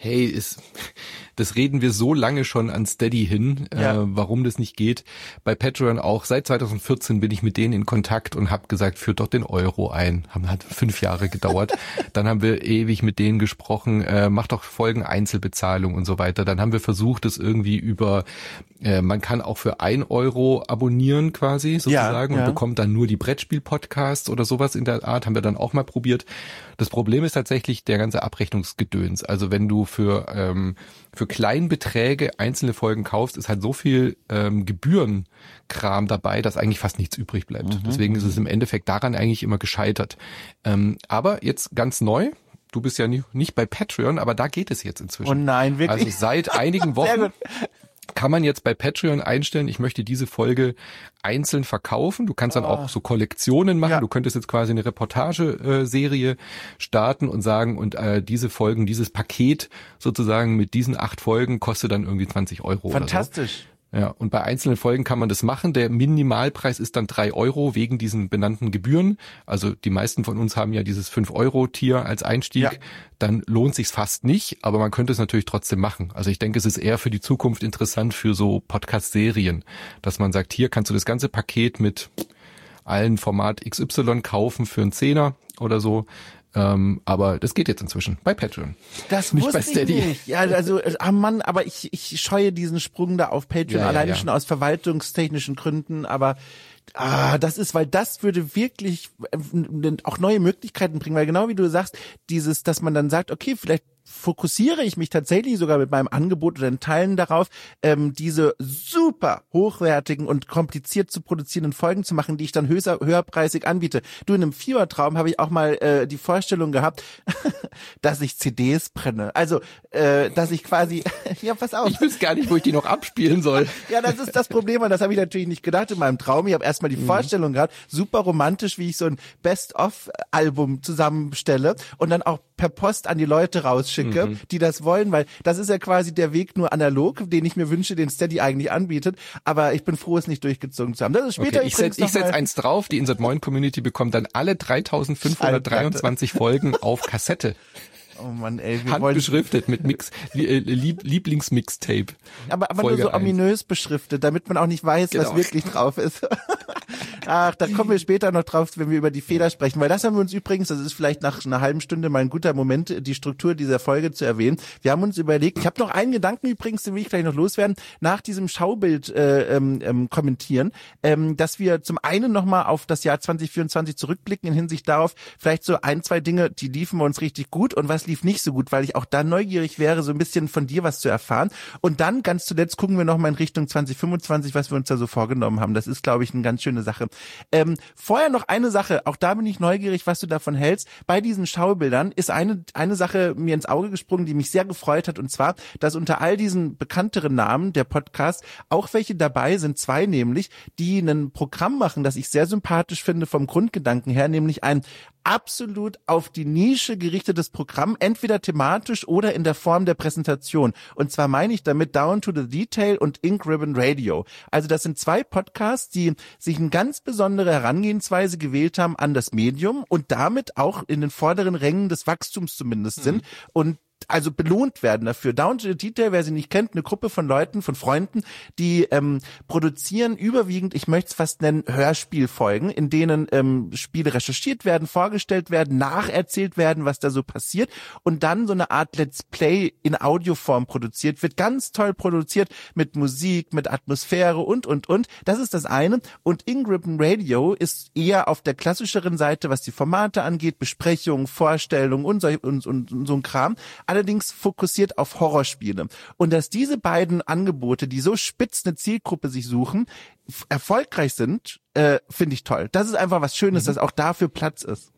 hey, ist, das reden wir so lange schon an Steady hin, ja. äh, warum das nicht geht. Bei Patreon auch, seit zwanzig vierzehn bin ich mit denen in Kontakt und habe gesagt, führt doch den Euro ein. Haben, hat fünf Jahre gedauert. Dann haben wir ewig mit denen gesprochen, äh, mach doch Folgen Einzelbezahlung und so weiter. Dann haben wir versucht, das irgendwie über, äh, man kann auch für ein Euro abonnieren quasi sozusagen ja, ja. und bekommt dann nur die Brettspiel-Podcasts oder sowas in der Art, haben wir dann auch mal probiert. Das Problem ist tatsächlich der ganze Abrechnungsgedöns. Also wenn du für ähm, für Kleinbeträge einzelne Folgen kaufst, ist halt so viel ähm, Gebührenkram dabei, dass eigentlich fast nichts übrig bleibt. Mhm. Deswegen ist es im Endeffekt daran eigentlich immer gescheitert. Ähm, aber jetzt ganz neu, du bist ja nicht, nicht bei Patreon, aber da geht es jetzt inzwischen. Oh nein, wirklich? Also seit einigen Wochen kann man jetzt bei Patreon einstellen, ich möchte diese Folge einzeln verkaufen. Du kannst dann oh. auch so Kollektionen machen. Ja. Du könntest jetzt quasi eine Reportageserie starten und sagen, und äh, diese Folgen, dieses Paket sozusagen mit diesen acht Folgen kostet dann irgendwie zwanzig Euro. Fantastisch. Oder so. Ja, und bei einzelnen Folgen kann man das machen. Der Minimalpreis ist dann drei Euro wegen diesen benannten Gebühren. Also die meisten von uns haben ja dieses fünf Euro Tier als Einstieg. Ja. Dann lohnt sich's fast nicht, aber man könnte es natürlich trotzdem machen. Also ich denke, es ist eher für die Zukunft interessant für so Podcast-Serien, dass man sagt, hier kannst du das ganze Paket mit allen Format X Y kaufen für einen Zehner oder so. Ähm, aber das geht jetzt inzwischen bei Patreon. Das nicht wusste bei Steady. Ich nicht. Ja, also, ah Mann, aber ich, ich scheue diesen Sprung da auf Patreon ja, alleine ja, ja. schon aus verwaltungstechnischen Gründen, aber ah, das ist, weil das würde wirklich auch neue Möglichkeiten bringen, weil genau wie du sagst, dieses, dass man dann sagt, okay, vielleicht fokussiere ich mich tatsächlich sogar mit meinem Angebot oder in Teilen darauf, ähm, diese super hochwertigen und kompliziert zu produzierenden Folgen zu machen, die ich dann höher, höherpreisig anbiete. Du, in einem Fiebertraum habe ich auch mal äh, die Vorstellung gehabt, dass ich C Ds brenne. Also, äh, dass ich quasi, ja, pass auf. Ich wüsste gar nicht, wo ich die noch abspielen soll. Ja, das ist das Problem und das habe ich natürlich nicht gedacht in meinem Traum. Ich habe erstmal die mhm. Vorstellung gehabt, super romantisch, wie ich so ein Best-of-Album zusammenstelle und dann auch per Post an die Leute rausschicke, mhm. die das wollen, weil das ist ja quasi der Weg nur analog, den ich mir wünsche, den Steady eigentlich anbietet, aber ich bin froh, es nicht durchgezogen zu haben. Das ist später okay, ich setze setz eins drauf, die Insert Moin Community bekommt dann alle dreitausendfünfhundertdreiundzwanzig Folgen auf Kassette. Oh Mann, ey, wir handbeschriftet mit Mix, Lieb, Lieblingsmixtape. Aber, aber nur so eins. Ominös beschriftet, damit man auch nicht weiß, genau. was wirklich drauf ist. Ach, da kommen wir später noch drauf, wenn wir über die Fehler sprechen, weil das haben wir uns übrigens, das ist vielleicht nach einer halben Stunde mal ein guter Moment, die Struktur dieser Folge zu erwähnen. Wir haben uns überlegt, ich habe noch einen Gedanken übrigens, den will ich gleich noch loswerden, nach diesem Schaubild äh, ähm, kommentieren, ähm, dass wir zum einen nochmal auf das Jahr zwanzig vierundzwanzig zurückblicken in Hinsicht darauf, vielleicht so ein, zwei Dinge, die liefen bei uns richtig gut und was lief nicht so gut, weil ich auch da neugierig wäre, so ein bisschen von dir was zu erfahren. Und dann ganz zuletzt gucken wir nochmal in Richtung zwanzig fünfundzwanzig, was wir uns da so vorgenommen haben. Das ist, glaube ich, eine ganz schöne Sache. Ähm, vorher noch eine Sache, auch da bin ich neugierig, was du davon hältst. Bei diesen Schaubildern ist eine eine Sache mir ins Auge gesprungen, die mich sehr gefreut hat, und zwar, dass unter all diesen bekannteren Namen der Podcast auch welche dabei sind, zwei nämlich, die ein Programm machen, das ich sehr sympathisch finde vom Grundgedanken her, nämlich ein absolut auf die Nische gerichtetes Programm, entweder thematisch oder in der Form der Präsentation. Und zwar meine ich damit Down to the Detail und Ink Ribbon Radio. Also das sind zwei Podcasts, die sich eine ganz besondere Herangehensweise gewählt haben an das Medium und damit auch in den vorderen Rängen des Wachstums zumindest mhm. sind und also belohnt werden dafür. Down to the Detail, wer sie nicht kennt, eine Gruppe von Leuten, von Freunden, die ähm, produzieren überwiegend, ich möchte es fast nennen, Hörspielfolgen, in denen ähm, Spiele recherchiert werden, vorgestellt werden, nacherzählt werden, was da so passiert und dann so eine Art Let's Play in Audioform produziert wird. Ganz toll produziert mit Musik, mit Atmosphäre und, und, und. Das ist das eine. Und Ink Ribbon Radio ist eher auf der klassischeren Seite, was die Formate angeht, Besprechungen, Vorstellungen und so, und, und, und so ein Kram. Allerdings fokussiert auf Horrorspiele. Und dass diese beiden Angebote, die so spitz eine Zielgruppe sich suchen, f- erfolgreich sind, äh, finde ich toll. Das ist einfach was Schönes, mhm. dass auch dafür Platz ist.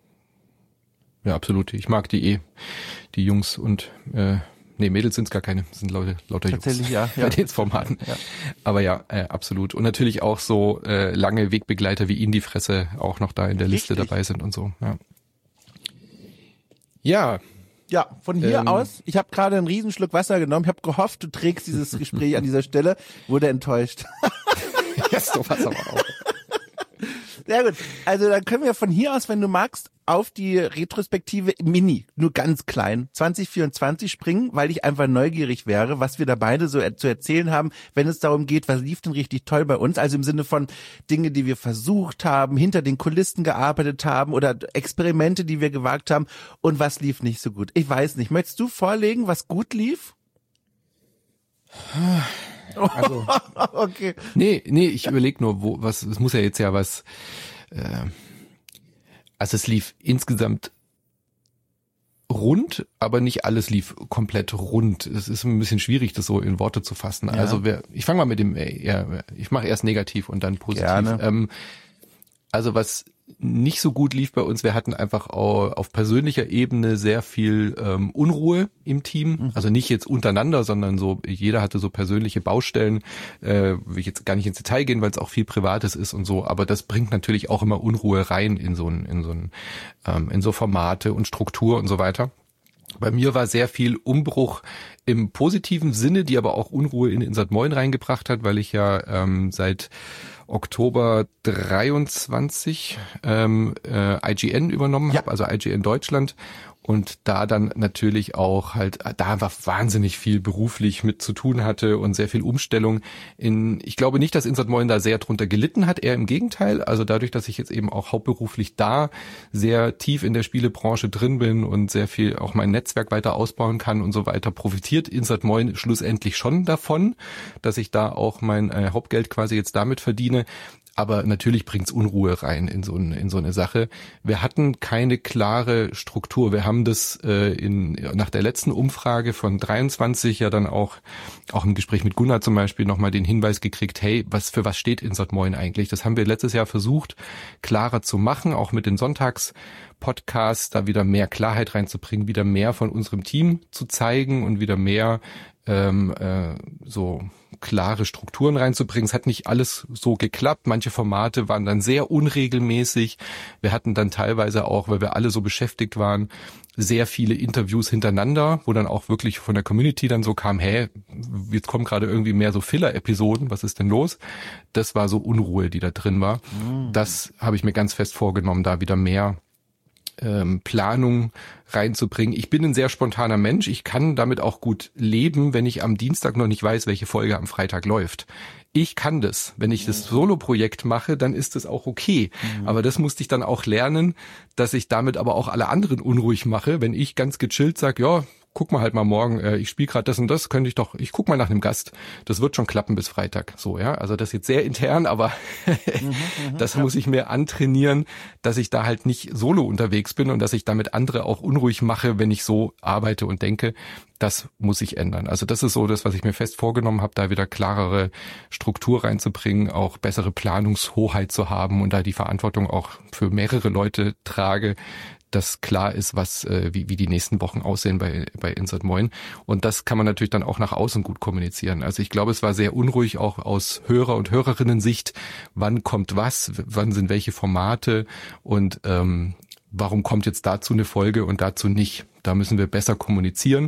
Ja, absolut. Ich mag die eh. Die Jungs und äh, nee, Mädels sind es gar keine. Das sind Leute, lauter Jungs. Tatsächlich, ja. Bei den Formaten. Ja. Aber ja, äh, absolut. Und natürlich auch so äh, lange Wegbegleiter wie Ihnen die Fresse auch noch da in der Liste Richtig. dabei sind und so. Ja. Ja. Ja, von hier ähm, aus, ich habe gerade einen Riesenschluck Wasser genommen, ich habe gehofft, du trägst dieses Gespräch an dieser Stelle, wurde enttäuscht. Ja, so was aber auch. Sehr gut. Also dann können wir von hier aus, wenn du magst, auf die Retrospektive Mini, nur ganz klein, zwanzig vierundzwanzig springen, weil ich einfach neugierig wäre, was wir da beide so er- zu erzählen haben, wenn es darum geht, was lief denn richtig toll bei uns, also im Sinne von Dinge, die wir versucht haben, hinter den Kulissen gearbeitet haben oder Experimente, die wir gewagt haben und was lief nicht so gut. Ich weiß nicht. Möchtest du vorlegen, was gut lief? Also, okay. nee, nee, ich überlege nur, wo, was, es muss ja jetzt ja was, äh, also es lief insgesamt rund, aber nicht alles lief komplett rund. Es ist ein bisschen schwierig, das so in Worte zu fassen. Ja. Also wer, ich fange mal mit dem, eher, ich mache erst negativ und dann positiv. Gerne. Ähm, also was nicht so gut lief bei uns, wir hatten einfach auch auf persönlicher Ebene sehr viel ähm, Unruhe im Team. Mhm. Also nicht jetzt untereinander, sondern so, jeder hatte so persönliche Baustellen. Äh, will ich jetzt gar nicht ins Detail gehen, weil es auch viel Privates ist und so. Aber das bringt natürlich auch immer Unruhe rein in so ein, in so ein, ähm, in so Formate und Struktur und so weiter. Bei mir war sehr viel Umbruch im positiven Sinne, die aber auch Unruhe in Insert Moin reingebracht hat, weil ich ja ähm, seit Oktober dreiundzwanzig ähm, äh, I G N übernommen ja. habe, also I G N Deutschland. Und da dann natürlich auch halt, da einfach wahnsinnig viel beruflich mit zu tun hatte und sehr viel Umstellung. In, ich glaube nicht, dass Insert Moin da sehr drunter gelitten hat, eher im Gegenteil. Also dadurch, dass ich jetzt eben auch hauptberuflich da sehr tief in der Spielebranche drin bin und sehr viel auch mein Netzwerk weiter ausbauen kann und so weiter, profitiert Insert Moin schlussendlich schon davon, dass ich da auch mein äh, Hauptgeld quasi jetzt damit verdiene. Aber natürlich bringt's Unruhe rein in so, eine, in so eine Sache. Wir hatten keine klare Struktur. Wir haben das äh, in, nach der letzten Umfrage von dreiundzwanzig ja dann auch, auch im Gespräch mit Gunnar zum Beispiel nochmal den Hinweis gekriegt, hey, was für was steht Insert Moin eigentlich? Das haben wir letztes Jahr versucht, klarer zu machen, auch mit den Sonntagspodcasts, da wieder mehr Klarheit reinzubringen, wieder mehr von unserem Team zu zeigen und wieder mehr ähm, äh, so klare Strukturen reinzubringen. Es hat nicht alles so geklappt. Manche Formate waren dann sehr unregelmäßig. Wir hatten dann teilweise auch, weil wir alle so beschäftigt waren, sehr viele Interviews hintereinander, wo dann auch wirklich von der Community dann so kam, hey, jetzt kommen gerade irgendwie mehr so Filler-Episoden, was ist denn los? Das war so Unruhe, die da drin war. Mhm. Das habe ich mir ganz fest vorgenommen, da wieder mehr Ähm, Planung reinzubringen. Ich bin ein sehr spontaner Mensch. Ich kann damit auch gut leben, wenn ich am Dienstag noch nicht weiß, welche Folge am Freitag läuft. Ich kann das. Wenn ich das Solo-Projekt mache, dann ist das auch okay. Mhm. Aber das musste ich dann auch lernen, dass ich damit aber auch alle anderen unruhig mache. Wenn ich ganz gechillt sage, ja, guck mal halt mal morgen, äh, ich spiele gerade das und das, könnte ich doch, ich guck mal nach einem Gast. Das wird schon klappen bis Freitag. So, ja. Also das ist jetzt sehr intern, aber mhm, das ja. muss ich mir antrainieren, dass ich da halt nicht solo unterwegs bin und dass ich damit andere auch unruhig mache, wenn ich so arbeite und denke. Das muss ich ändern. Also das ist so das, was ich mir fest vorgenommen habe, da wieder klarere Struktur reinzubringen, auch bessere Planungshoheit zu haben und da die Verantwortung auch für mehrere Leute trage, dass klar ist, was äh, wie, wie die nächsten Wochen aussehen bei bei Insert Moin. Und das kann man natürlich dann auch nach außen gut kommunizieren. Also ich glaube, es war sehr unruhig auch aus Hörer- und Hörerinnen-Sicht. Wann kommt was? Wann sind welche Formate? Und ähm, warum kommt jetzt dazu eine Folge und dazu nicht? Da müssen wir besser kommunizieren.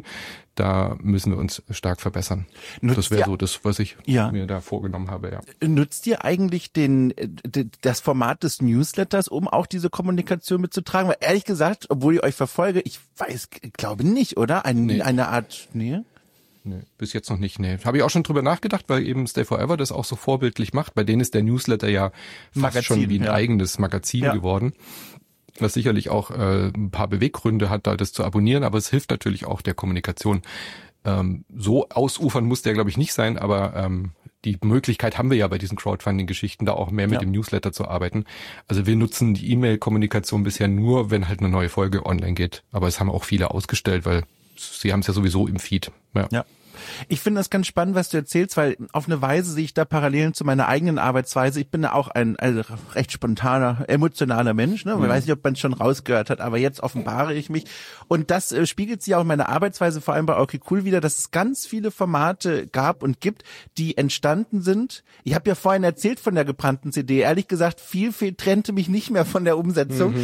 Da müssen wir uns stark verbessern. Nutzt das wäre so das, was ich ja. mir da vorgenommen habe. Ja. Nutzt ihr eigentlich den das Format des Newsletters, um auch diese Kommunikation mitzutragen? Weil ehrlich gesagt, obwohl ich euch verfolge, ich weiß, glaube nicht, oder? Ein, nee. Eine Art, nee? Nee, bis jetzt noch nicht, nee. Habe ich auch schon drüber nachgedacht, weil eben Stay Forever das auch so vorbildlich macht. Bei denen ist der Newsletter ja fast Magazin, schon wie ein ja. eigenes Magazin ja. geworden. Was sicherlich auch äh, ein paar Beweggründe hat, da das zu abonnieren, aber es hilft natürlich auch der Kommunikation. Ähm, so ausufern muss der, glaube ich, nicht sein, aber ähm, die Möglichkeit haben wir ja bei diesen Crowdfunding-Geschichten, da auch mehr mit ja. dem Newsletter zu arbeiten. Also wir nutzen die E-Mail-Kommunikation bisher nur, wenn halt eine neue Folge online geht. Aber es haben auch viele ausgestellt, weil sie haben es ja sowieso im Feed. Ja. ja. Ich finde das ganz spannend, was du erzählst, weil auf eine Weise sehe ich da Parallelen zu meiner eigenen Arbeitsweise. Ich bin ja auch ein, ein recht spontaner, emotionaler Mensch, ne? Ich mhm. weiß nicht, ob man es schon rausgehört hat, aber jetzt offenbare ich mich. Und das äh, spiegelt sich auch in meiner Arbeitsweise, vor allem bei Okay Cool wieder, dass es ganz viele Formate gab und gibt, die entstanden sind. Ich habe ja vorhin erzählt von der gebrannten C D. Ehrlich gesagt, viel, viel trennte mich nicht mehr von der Umsetzung. Mhm.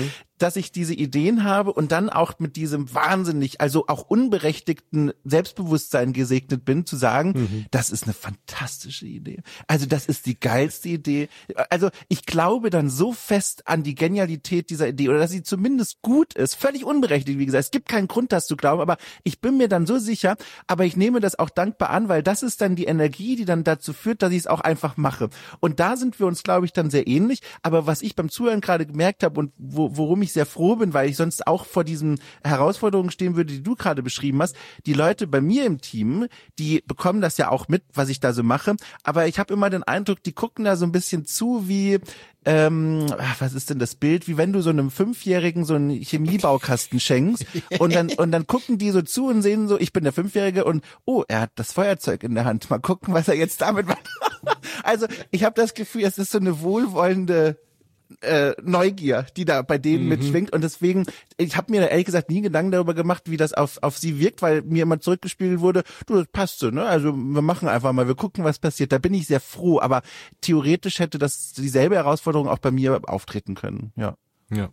dass ich diese Ideen habe und dann auch mit diesem wahnsinnig, also auch unberechtigten Selbstbewusstsein gesegnet bin, zu sagen, mhm. das ist eine fantastische Idee. Also das ist die geilste Idee. Also ich glaube dann so fest an die Genialität dieser Idee oder dass sie zumindest gut ist, völlig unberechtigt, wie gesagt. Es gibt keinen Grund, das zu glauben, aber ich bin mir dann so sicher, aber ich nehme das auch dankbar an, weil das ist dann die Energie, die dann dazu führt, dass ich es auch einfach mache. Und da sind wir uns, glaube ich, dann sehr ähnlich. Aber was ich beim Zuhören gerade gemerkt habe und wo, worum ich sehr froh bin, weil ich sonst auch vor diesen Herausforderungen stehen würde, die du gerade beschrieben hast, die Leute bei mir im Team, die bekommen das ja auch mit, was ich da so mache. Aber ich habe immer den Eindruck, die gucken da so ein bisschen zu wie, ähm, was ist denn das Bild? Wie wenn du so einem Fünfjährigen so einen Chemiebaukasten schenkst und dann und dann gucken die so zu und sehen so, ich bin der Fünfjährige und oh, er hat das Feuerzeug in der Hand. Mal gucken, was er jetzt damit macht. Also ich habe das Gefühl, es ist so eine wohlwollende äh, Neugier, die da bei denen mhm. mitschwingt und deswegen, ich habe mir da ehrlich gesagt nie Gedanken darüber gemacht, wie das auf auf sie wirkt, weil mir immer zurückgespielt wurde, du, das passt so, ne? Also wir machen einfach mal, wir gucken, was passiert. Da bin ich sehr froh, aber theoretisch hätte das dieselbe Herausforderung auch bei mir auftreten können, ja. Ja.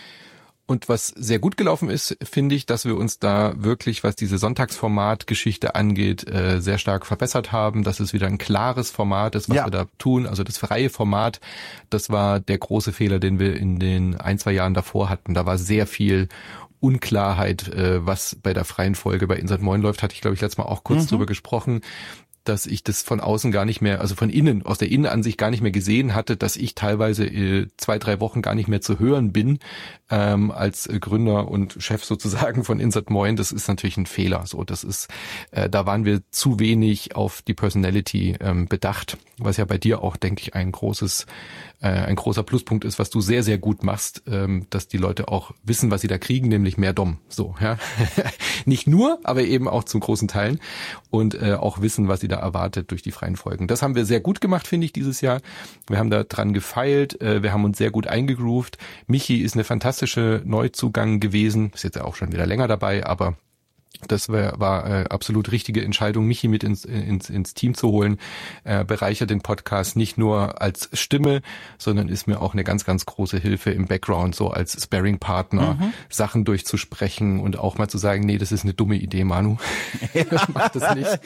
Und was sehr gut gelaufen ist, finde ich, dass wir uns da wirklich, was diese Sonntagsformat-Geschichte angeht, äh, sehr stark verbessert haben, dass es wieder ein klares Format ist, was ja. wir da tun. Also das freie Format, das war der große Fehler, den wir in den ein, zwei Jahren davor hatten. Da war sehr viel Unklarheit, äh, was bei der freien Folge bei Insert Moin läuft, hatte ich, glaube ich, letztes Mal auch kurz mhm. drüber gesprochen, dass ich das von außen gar nicht mehr, also von innen, aus der Innenansicht gar nicht mehr gesehen hatte, dass ich teilweise äh, zwei, drei Wochen gar nicht mehr zu hören bin ähm, als äh, Gründer und Chef sozusagen von Insert Moin. Das ist natürlich ein Fehler. So, das ist, äh, da waren wir zu wenig auf die Personality ähm, bedacht, was ja bei dir auch, denke ich, ein großes, äh, ein großer Pluspunkt ist, was du sehr, sehr gut machst, ähm, dass die Leute auch wissen, was sie da kriegen, nämlich mehr Dom. So, ja, nicht nur, aber eben auch zum großen Teilen und äh, auch wissen, was sie da erwartet durch die freien Folgen. Das haben wir sehr gut gemacht, finde ich, dieses Jahr. Wir haben da dran gefeilt, wir haben uns sehr gut eingegroovt. Michi ist eine fantastische Neuzugang gewesen, ist jetzt auch schon wieder länger dabei, aber das war, war äh, absolut richtige Entscheidung, Michi mit ins, ins, ins Team zu holen. Er bereichert den Podcast nicht nur als Stimme, sondern ist mir auch eine ganz, ganz große Hilfe im Background, so als Sparring-Partner, mhm. Sachen durchzusprechen und auch mal zu sagen, nee, das ist eine dumme Idee, Manu. Ja. Mach das nicht.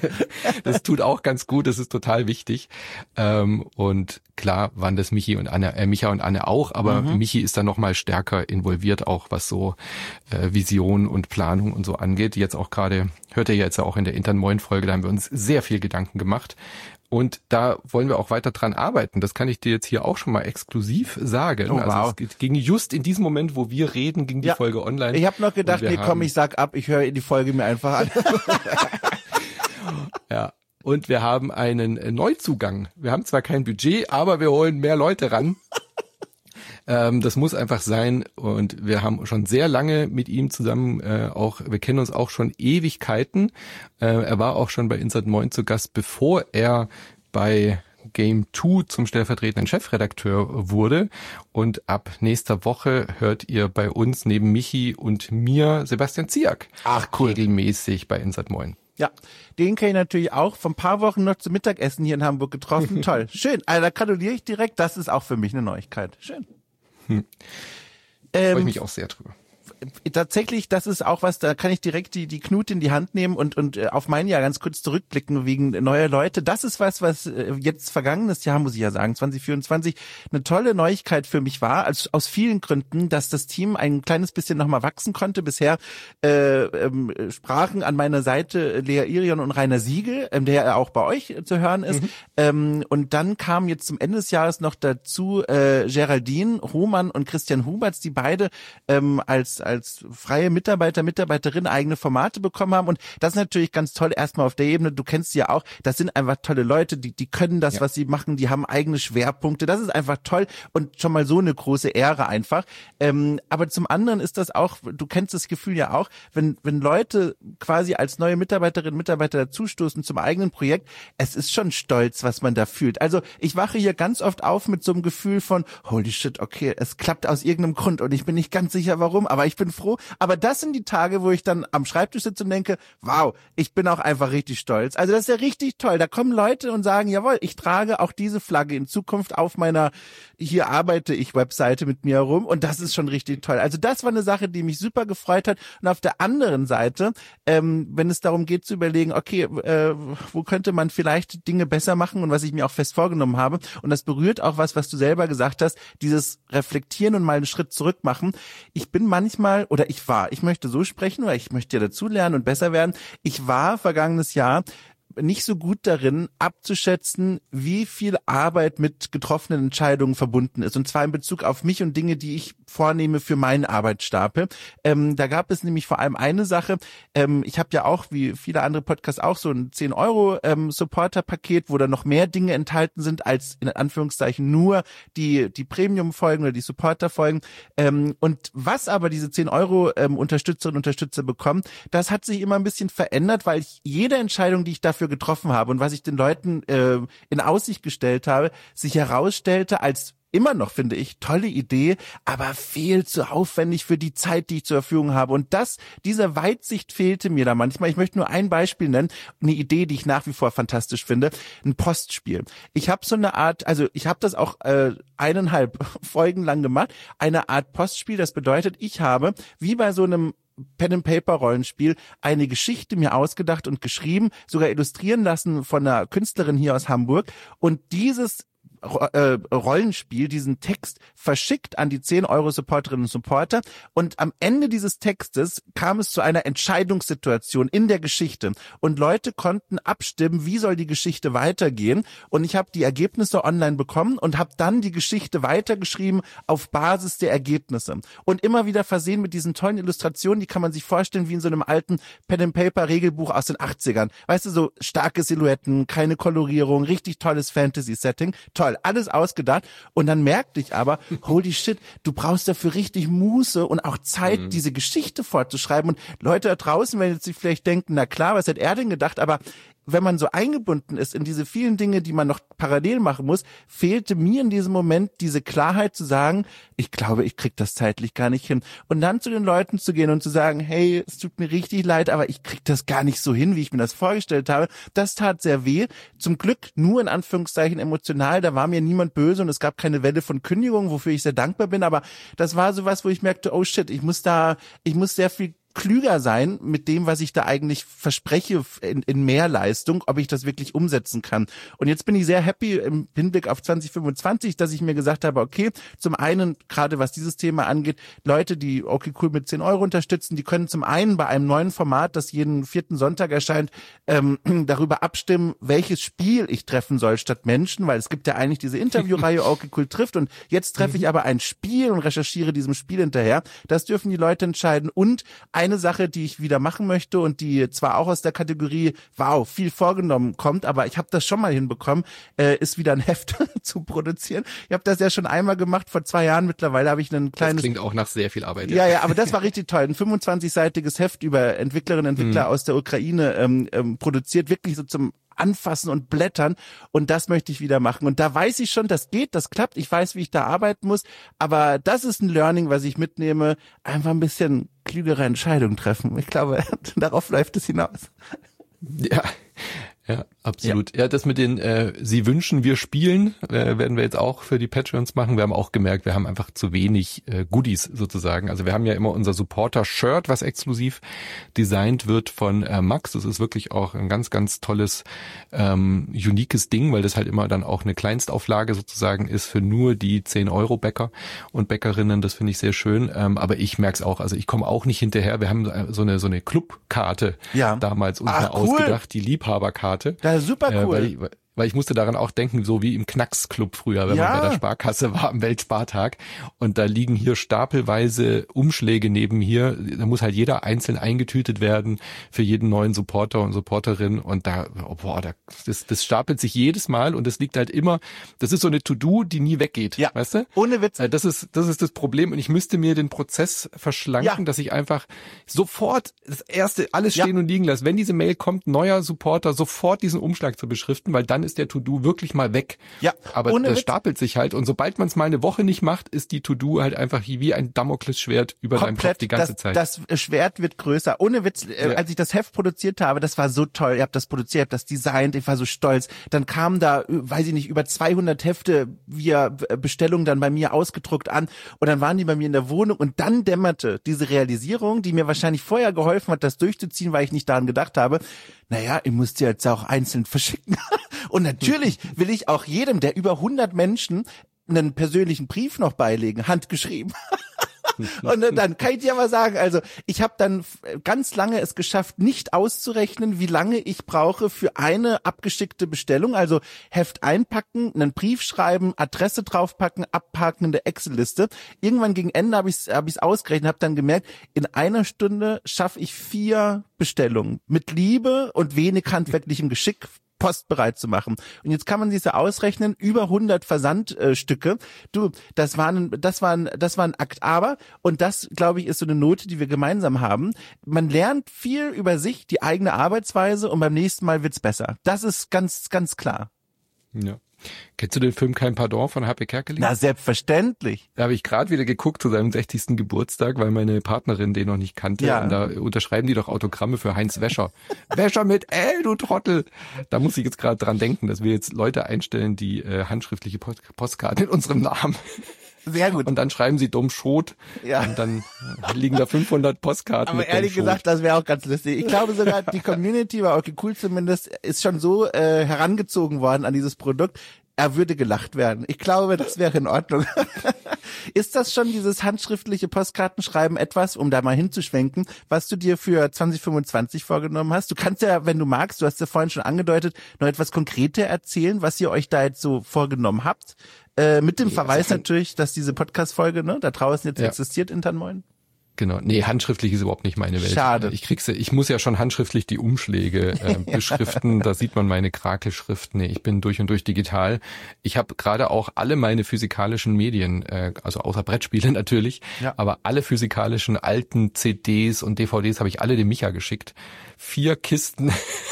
Das tut auch ganz gut, das ist total wichtig. Ähm, und klar waren das Michi und Anne, äh, Micha und Anne auch, aber mhm. Michi ist da noch mal stärker involviert, auch was so äh, Vision und Planung und so angeht. Jetzt auch gerade, hört ihr jetzt auch in der internen Moin-Folge, da haben wir uns sehr viel Gedanken gemacht. Und da wollen wir auch weiter dran arbeiten. Das kann ich dir jetzt hier auch schon mal exklusiv sagen. Oh, also wow. Es ging just in diesem Moment, wo wir reden, ging die ja. Folge online. Ich habe noch gedacht, nee, komm, ich sag ab, ich höre die Folge mir einfach an. Ja. Und wir haben einen Neuzugang. Wir haben zwar kein Budget, aber wir holen mehr Leute ran. ähm, das muss einfach sein. Und wir haben schon sehr lange mit ihm zusammen äh, auch, wir kennen uns auch schon Ewigkeiten. Äh, er war auch schon bei Insert Moin zu Gast, bevor er bei Game zwei zum stellvertretenden Chefredakteur wurde. Und ab nächster Woche hört ihr bei uns neben Michi und mir Sebastian Ziak. Ach, cool. Regelmäßig bei Insert Moin. Ja, den kenne ich natürlich auch. Vor ein paar Wochen noch zum Mittagessen hier in Hamburg getroffen. Toll, schön. Also da gratuliere ich direkt. Das ist auch für mich eine Neuigkeit. Schön. Hm. Ähm, Freue ich mich auch sehr drüber. Tatsächlich, das ist auch was, da kann ich direkt die die Knute in die Hand nehmen und und äh, auf mein Jahr ganz kurz zurückblicken wegen neuer Leute. Das ist was, was äh, jetzt vergangenes Jahr, muss ich ja sagen, zwanzig vierundzwanzig, eine tolle Neuigkeit für mich war, als, aus vielen Gründen, dass das Team ein kleines bisschen nochmal wachsen konnte. Bisher äh, ähm, sprachen an meiner Seite Lea Irion und Rainer Siegel, ähm, der ja auch bei euch zu hören ist. Mhm. Ähm, und dann kam jetzt zum Ende des Jahres noch dazu äh, Geraldine Hohmann und Christian Huberts, die beide ähm, als als freie Mitarbeiter, Mitarbeiterin eigene Formate bekommen haben. Und das ist natürlich ganz toll, erstmal auf der Ebene, du kennst sie ja auch, das sind einfach tolle Leute, die die können das, ja. was sie machen, die haben eigene Schwerpunkte, das ist einfach toll und schon mal so eine große Ehre einfach. Ähm, aber zum anderen ist das auch, du kennst das Gefühl ja auch, wenn wenn Leute quasi als neue Mitarbeiterinnen und Mitarbeiter dazustoßen zum eigenen Projekt, es ist schon stolz, was man da fühlt. Also ich wache hier ganz oft auf mit so einem Gefühl von, holy shit, okay, es klappt aus irgendeinem Grund und ich bin nicht ganz sicher warum, aber ich bin bin froh. Aber das sind die Tage, wo ich dann am Schreibtisch sitze und denke, wow, ich bin auch einfach richtig stolz. Also das ist ja richtig toll. Da kommen Leute und sagen, jawohl, ich trage auch diese Flagge in Zukunft auf meiner hier arbeite ich Webseite mit mir herum und das ist schon richtig toll. Also das war eine Sache, die mich super gefreut hat. Und auf der anderen Seite, ähm, wenn es darum geht zu überlegen, okay, äh, wo könnte man vielleicht Dinge besser machen und was ich mir auch fest vorgenommen habe, und das berührt auch was, was du selber gesagt hast, dieses Reflektieren und mal einen Schritt zurück machen. Ich bin manchmal, oder ich war, ich möchte so sprechen, oder ich möchte ja dazu lernen und besser werden, ich war vergangenes Jahr nicht so gut darin, abzuschätzen, wie viel Arbeit mit getroffenen Entscheidungen verbunden ist. Und zwar in Bezug auf mich und Dinge, die ich vornehme für meinen Arbeitsstapel. Ähm, da gab es nämlich vor allem eine Sache. Ähm, ich habe ja auch, wie viele andere Podcasts, auch so ein zehn Euro ähm, Supporter-Paket, wo da noch mehr Dinge enthalten sind, als in Anführungszeichen nur die die Premium-Folgen oder die Supporter-Folgen. Ähm, und was aber diese zehn Euro ähm, Unterstützerinnen und Unterstützer bekommen, das hat sich immer ein bisschen verändert, weil ich jede Entscheidung, die ich dafür getroffen habe und was ich den Leuten äh, in Aussicht gestellt habe, sich herausstellte als immer noch, finde ich, tolle Idee, aber viel zu aufwendig für die Zeit, die ich zur Verfügung habe. Und das, diese Weitsicht fehlte mir da manchmal. Ich möchte nur ein Beispiel nennen, eine Idee, die ich nach wie vor fantastisch finde, ein Postspiel. Ich habe so eine Art, also ich habe das auch äh, eineinhalb Folgen lang gemacht, eine Art Postspiel. Das bedeutet, ich habe, wie bei so einem Pen-and-Paper-Rollenspiel eine Geschichte mir ausgedacht und geschrieben, sogar illustrieren lassen von einer Künstlerin hier aus Hamburg, und dieses äh, Rollenspiel, diesen Text verschickt an die zehn Euro Supporterinnen und Supporter, und am Ende dieses Textes kam es zu einer Entscheidungssituation in der Geschichte und Leute konnten abstimmen, wie soll die Geschichte weitergehen, und ich habe die Ergebnisse online bekommen und habe dann die Geschichte weitergeschrieben auf Basis der Ergebnisse und immer wieder versehen mit diesen tollen Illustrationen, die kann man sich vorstellen wie in so einem alten Pen-and-Paper-Regelbuch aus den achtzigern. Weißt du, so starke Silhouetten, keine Kolorierung, richtig tolles Fantasy-Setting, toll, alles ausgedacht. Und dann merkte ich aber, holy shit, du brauchst dafür richtig Muße und auch Zeit, mhm. diese Geschichte fortzuschreiben. Und Leute da draußen werden jetzt sich vielleicht denken, na klar, was hat er denn gedacht? Aber wenn man so eingebunden ist in diese vielen Dinge, die man noch parallel machen muss, fehlte mir in diesem Moment diese Klarheit zu sagen, ich glaube, ich krieg das zeitlich gar nicht hin. Und dann zu den Leuten zu gehen und zu sagen, hey, es tut mir richtig leid, aber ich krieg das gar nicht so hin, wie ich mir das vorgestellt habe. Das tat sehr weh. Zum Glück nur in Anführungszeichen emotional. Da war mir niemand böse und es gab keine Welle von Kündigung, wofür ich sehr dankbar bin. Aber das war sowas, wo ich merkte, oh shit, ich muss da, ich muss sehr viel klüger sein mit dem, was ich da eigentlich verspreche in, in Mehrleistung, ob ich das wirklich umsetzen kann. Und jetzt bin ich sehr happy im Hinblick auf zwanzig fünfundzwanzig, dass ich mir gesagt habe, okay, zum einen, gerade was dieses Thema angeht, Leute, die okay cool mit zehn Euro unterstützen, die können zum einen bei einem neuen Format, das jeden vierten Sonntag erscheint, ähm, darüber abstimmen, welches Spiel ich treffen soll statt Menschen, weil es gibt ja eigentlich diese Interviewreihe okay cool trifft, und jetzt treffe ich aber ein Spiel und recherchiere diesem Spiel hinterher. Das dürfen die Leute entscheiden. Und eine Sache, die ich wieder machen möchte und die zwar auch aus der Kategorie, wow, viel vorgenommen kommt, aber ich habe das schon mal hinbekommen, äh, ist wieder ein Heft zu produzieren. Ich habe das ja schon einmal gemacht, vor zwei Jahren mittlerweile habe ich ein kleines... Das klingt auch nach sehr viel Arbeit. Ja, ja, ja, aber das war richtig toll. Ein fünfundzwanzig-seitiges Heft über Entwicklerinnen und Entwickler mhm. aus der Ukraine ähm, ähm, produziert, wirklich so zum Anfassen und Blättern, und das möchte ich wieder machen. Und da weiß ich schon, das geht, das klappt, ich weiß, wie ich da arbeiten muss, aber das ist ein Learning, was ich mitnehme, einfach ein bisschen klügere Entscheidungen treffen. Ich glaube, darauf läuft es hinaus. Ja, ja, absolut. Ja, ja, das mit den äh, Sie wünschen, wir spielen, äh, werden wir jetzt auch für die Patreons machen. Wir haben auch gemerkt, wir haben einfach zu wenig äh, Goodies sozusagen. Also wir haben ja immer unser Supporter-Shirt, was exklusiv designt wird von äh, Max. Das ist wirklich auch ein ganz, ganz tolles, ähm, uniques Ding, weil das halt immer dann auch eine Kleinstauflage sozusagen ist für nur die zehn Euro Bäcker und Bäckerinnen. Das finde ich sehr schön. Ähm, aber ich merke es auch, also ich komme auch nicht hinterher. Wir haben so eine so eine Clubkarte ja. damals uns Ach, mal cool. ausgedacht, die Liebhaberkarte. Das ist super cool. Äh, weil ich, weil ich musste daran auch denken, so wie im Knacksclub früher, wenn ja. man bei der Sparkasse war am Weltspartag, und da liegen hier stapelweise Umschläge neben hier, da muss halt jeder einzeln eingetütet werden für jeden neuen Supporter und Supporterin, und da, oh boah, da, das, das stapelt sich jedes Mal, und das liegt halt immer, das ist so eine To-Do, die nie weggeht, ja. weißt du? Ohne Witz. Das ist, das ist das Problem, und ich müsste mir den Prozess verschlanken, ja. dass ich einfach sofort das erste, alles stehen ja. und liegen lasse, wenn diese Mail kommt, neuer Supporter, sofort diesen Umschlag zu beschriften, weil dann dann ist der To-Do wirklich mal weg. Ja, aber ohne das Witz. stapelt sich halt und sobald man es mal eine Woche nicht macht, ist die To-Do halt einfach wie ein Damoklesschwert über deinem Kopf die ganze das, Zeit. Das Schwert wird größer. Ohne Witz, äh, Ja. als ich das Heft produziert habe, das war so toll. Ihr habt das produziert, ihr habt das designt, ich war so stolz. Dann kamen da, weiß ich nicht, über zweihundert Hefte via Bestellung dann bei mir ausgedruckt an und dann waren die bei mir in der Wohnung und dann dämmerte diese Realisierung, die mir wahrscheinlich vorher geholfen hat, das durchzuziehen, weil ich nicht daran gedacht habe, naja, ich muss die jetzt auch einzeln verschicken. Und natürlich will ich auch jedem der über hundert Menschen einen persönlichen Brief noch beilegen, handgeschrieben. Und dann kann ich dir aber sagen, also ich habe dann ganz lange es geschafft, nicht auszurechnen, wie lange ich brauche für eine abgeschickte Bestellung. Also Heft einpacken, einen Brief schreiben, Adresse draufpacken, abhaken in der Excel-Liste. Irgendwann gegen Ende habe ich es hab ich's ausgerechnet, habe dann gemerkt, in einer Stunde schaffe ich vier Bestellungen mit Liebe und wenig handwerklichem Geschick postbereit zu machen. Und jetzt kann man sich so ausrechnen, über hundert Versandstücke. Du, das war ein, das war ein, das war ein Akt. Aber, und das, glaube ich, ist so eine Note, die wir gemeinsam haben, man lernt viel über sich, die eigene Arbeitsweise und beim nächsten Mal wird's besser. Das ist ganz, ganz klar. Ja. Kennst du den Film Kein Pardon von H P Kerkeling? Na, selbstverständlich. Da habe ich gerade wieder geguckt zu seinem sechzigsten Geburtstag, weil meine Partnerin den noch nicht kannte. Ja. Und da unterschreiben die doch Autogramme für Heinz Wäscher. Wäscher mit L, du Trottel. Da muss ich jetzt gerade dran denken, dass wir jetzt Leute einstellen, die äh, handschriftliche Post- Postkarten in unserem Namen. Sehr gut. Und dann schreiben sie dumm Schot. Ja. Und dann liegen da fünfhundert Postkarten. Aber mit ehrlich dumm gesagt, das wäre auch ganz lustig. Ich glaube sogar, die Community, bei okay cool zumindest, ist schon so äh, herangezogen worden an dieses Produkt. Er würde gelacht werden. Ich glaube, das wäre in Ordnung. Ist das schon dieses handschriftliche Postkartenschreiben etwas, um da mal hinzuschwenken, was du dir für zwanzig fünfundzwanzig vorgenommen hast? Du kannst ja, wenn du magst, du hast ja vorhin schon angedeutet, noch etwas konkreter erzählen, was ihr euch da jetzt so vorgenommen habt. Äh, mit dem Nee, Verweis also, natürlich, dass diese Podcast-Folge ne, da draußen jetzt ja. existiert in Tannmoin. Genau, nee, handschriftlich ist überhaupt nicht meine Welt. Schade. Ich krieg's, ich muss ja schon handschriftlich die Umschläge äh, beschriften, da sieht man meine Krakelschrift. Nee, ich bin durch und durch digital. Ich habe gerade auch alle meine physikalischen Medien, äh, also außer Brettspiele natürlich, Ja. aber alle physikalischen alten C Ds und D V Ds habe ich alle dem Micha geschickt. Vier Kisten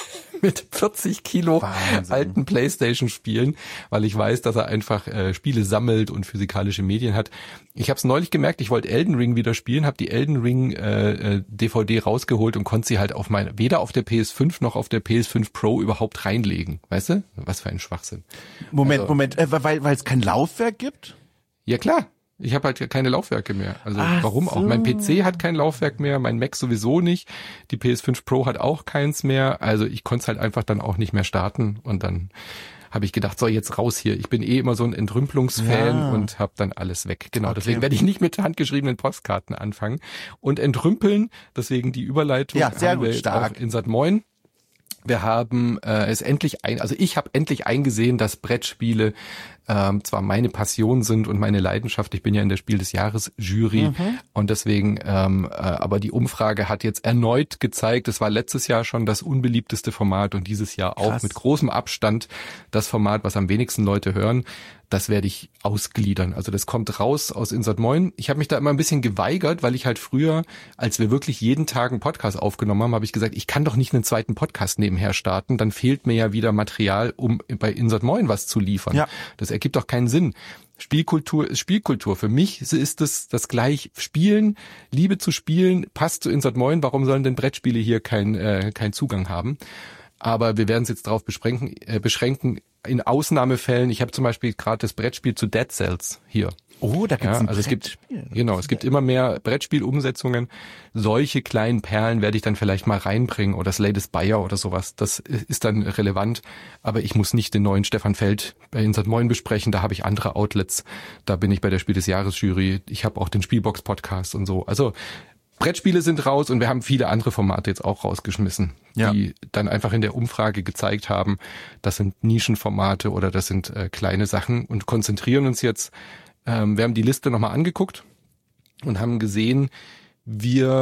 mit vierzig Kilo Wahnsinn. alten Playstation-Spielen, weil ich weiß, dass er einfach äh, Spiele sammelt und physikalische Medien hat. Ich habe es neulich gemerkt, ich wollte Elden Ring wieder spielen, habe die Elden Ring äh, äh, D V D rausgeholt und konnte sie halt auf meine, weder auf der P S fünf noch auf der P S fünf Pro überhaupt reinlegen. Weißt du? Was für ein Schwachsinn. Moment, Also- Moment, äh, weil weil es kein Laufwerk gibt? Ja klar, ich habe halt keine Laufwerke mehr. Also Ach warum auch? so. Mein P C hat kein Laufwerk mehr, mein Mac sowieso nicht. Die P S fünf Pro hat auch keins mehr. Also ich konnte es halt einfach dann auch nicht mehr starten. Und dann habe ich gedacht, so jetzt raus hier. Ich bin eh immer so ein Entrümpelungsfan Ja. und habe dann alles weg. Genau, Okay. deswegen werde ich nicht mit handgeschriebenen Postkarten anfangen. Und entrümpeln, deswegen die Überleitung Ja, sehr haben gut, wir jetzt stark. auch in Sat Moin. Wir haben äh, es endlich ein, also ich habe endlich eingesehen, dass Brettspiele ähm, zwar meine Passion sind und meine Leidenschaft. Ich bin ja in der Spiel des Jahres Jury Mhm. und deswegen, ähm, äh, aber die Umfrage hat jetzt erneut gezeigt, es war letztes Jahr schon das unbeliebteste Format und dieses Jahr auch Krass. mit großem Abstand das Format, was am wenigsten Leute hören. Das werde ich ausgliedern. Also das kommt raus aus Insert Moin. Ich habe mich da immer ein bisschen geweigert, weil ich halt früher, als wir wirklich jeden Tag einen Podcast aufgenommen haben, habe ich gesagt, ich kann doch nicht einen zweiten Podcast nebenher starten. Dann fehlt mir ja wieder Material, um bei Insert Moin was zu liefern. Ja. Das ergibt doch keinen Sinn. Spielkultur ist Spielkultur. Für mich ist es das gleich. Spielen, Liebe zu spielen, passt zu Insert Moin. Warum sollen denn Brettspiele hier keinen äh, keinen Zugang haben? Aber wir werden es jetzt darauf beschränken, äh, beschränken in Ausnahmefällen. Ich habe zum Beispiel gerade das Brettspiel zu Dead Cells hier. Oh, da gibt's Ja, ein also es gibt, Brettspiel. genau, es gibt immer mehr Brettspielumsetzungen. Solche kleinen Perlen werde ich dann vielleicht mal reinbringen oder Slay the Spire oder sowas. Das ist dann relevant. Aber ich muss nicht den neuen Stefan Feld bei Insert Moin besprechen. Da habe ich andere Outlets. Da bin ich bei der Spiel des Jahres Jury. Ich habe auch den Spielbox Podcast und so. Also Brettspiele sind raus und wir haben viele andere Formate jetzt auch rausgeschmissen, Ja. die dann einfach in der Umfrage gezeigt haben, das sind Nischenformate oder das sind äh, kleine Sachen und konzentrieren uns jetzt. Ähm, wir haben die Liste nochmal angeguckt und haben gesehen, wir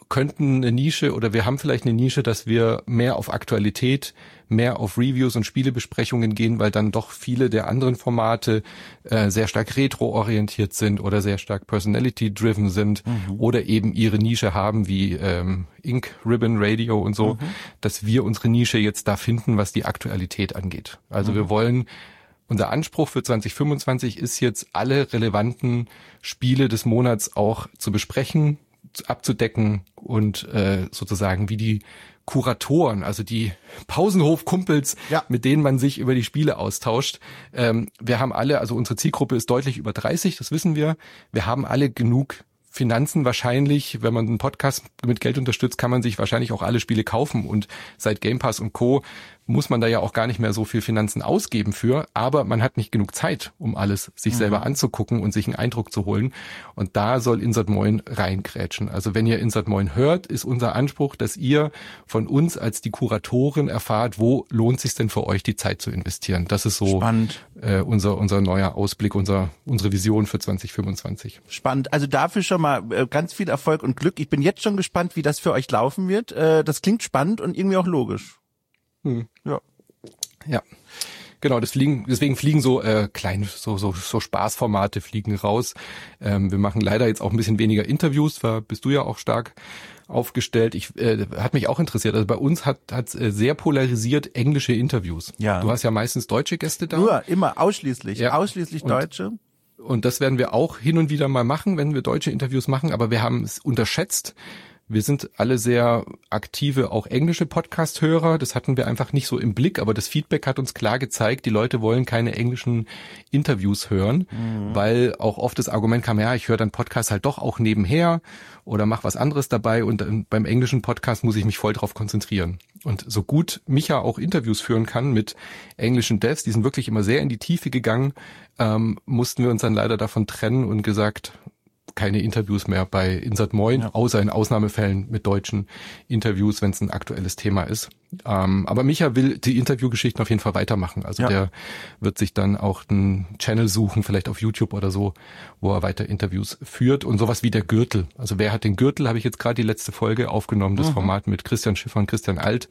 könnten eine Nische oder wir haben vielleicht eine Nische, dass wir mehr auf Aktualität, mehr auf Reviews und Spielebesprechungen gehen, weil dann doch viele der anderen Formate äh, sehr stark retro-orientiert sind oder sehr stark personality-driven sind mhm. oder eben ihre Nische haben wie ähm, Ink Ribbon Radio und so, mhm. dass wir unsere Nische jetzt da finden, was die Aktualität angeht. Also mhm. wir wollen, unser Anspruch für zwanzig fünfundzwanzig ist jetzt, alle relevanten Spiele des Monats auch zu besprechen, abzudecken und äh, sozusagen wie die Kuratoren, also die Pausenhof-Kumpels, ja. mit denen man sich über die Spiele austauscht. Ähm, wir haben alle, also unsere Zielgruppe ist deutlich über dreißig, das wissen wir. Wir haben alle genug Finanzen wahrscheinlich, wenn man einen Podcast mit Geld unterstützt, kann man sich wahrscheinlich auch alle Spiele kaufen und seit Game Pass und Co. muss man da ja auch gar nicht mehr so viel Finanzen ausgeben für, aber man hat nicht genug Zeit, um alles sich mhm. selber anzugucken und sich einen Eindruck zu holen und da soll Insert Moin reingrätschen. Also wenn ihr Insert Moin hört, ist unser Anspruch, dass ihr von uns als die Kuratoren erfahrt, wo lohnt sich denn für euch die Zeit zu investieren. Das ist so äh, unser unser neuer Ausblick, unser unsere Vision für zwanzig fünfundzwanzig. Spannend. Also dafür schon mal äh, ganz viel Erfolg und Glück. Ich bin jetzt schon gespannt, wie das für euch laufen wird. Äh, das klingt spannend und irgendwie auch logisch. Hm. Ja. Ja. Genau, das fliegen, deswegen fliegen so äh, kleine, so so so Spaßformate fliegen raus. Ähm, wir machen leider jetzt auch ein bisschen weniger Interviews, da bist du ja auch stark aufgestellt. Ich äh, hat mich auch interessiert. Also bei uns hat hat äh, sehr polarisiert englische Interviews. Ja. Du hast ja meistens deutsche Gäste da. Nur immer ausschließlich, ja. ausschließlich und, Deutsche. Und das werden wir auch hin und wieder mal machen, wenn wir deutsche Interviews machen. Aber wir haben es unterschätzt. Wir sind alle sehr aktive, auch englische Podcast-Hörer. Das hatten wir einfach nicht so im Blick, aber das Feedback hat uns klar gezeigt, die Leute wollen keine englischen Interviews hören, mhm. weil auch oft das Argument kam, ja, ich höre dann Podcast halt doch auch nebenher oder mach was anderes dabei und beim englischen Podcast muss ich mich voll drauf konzentrieren. Und so gut Micha auch Interviews führen kann mit englischen Devs, die sind wirklich immer sehr in die Tiefe gegangen, ähm, mussten wir uns dann leider davon trennen und gesagt, keine Interviews mehr bei Insert Moin, ja. außer in Ausnahmefällen mit deutschen Interviews, wenn es ein aktuelles Thema ist. Ähm, aber Micha will die Interviewgeschichten auf jeden Fall weitermachen. Also ja. der wird sich dann auch einen Channel suchen, vielleicht auf YouTube oder so, wo er weiter Interviews führt und sowas wie der Gürtel. Also wer hat den Gürtel, habe ich jetzt gerade die letzte Folge aufgenommen, das mhm. Format mit Christian Schiffer und Christian Alt.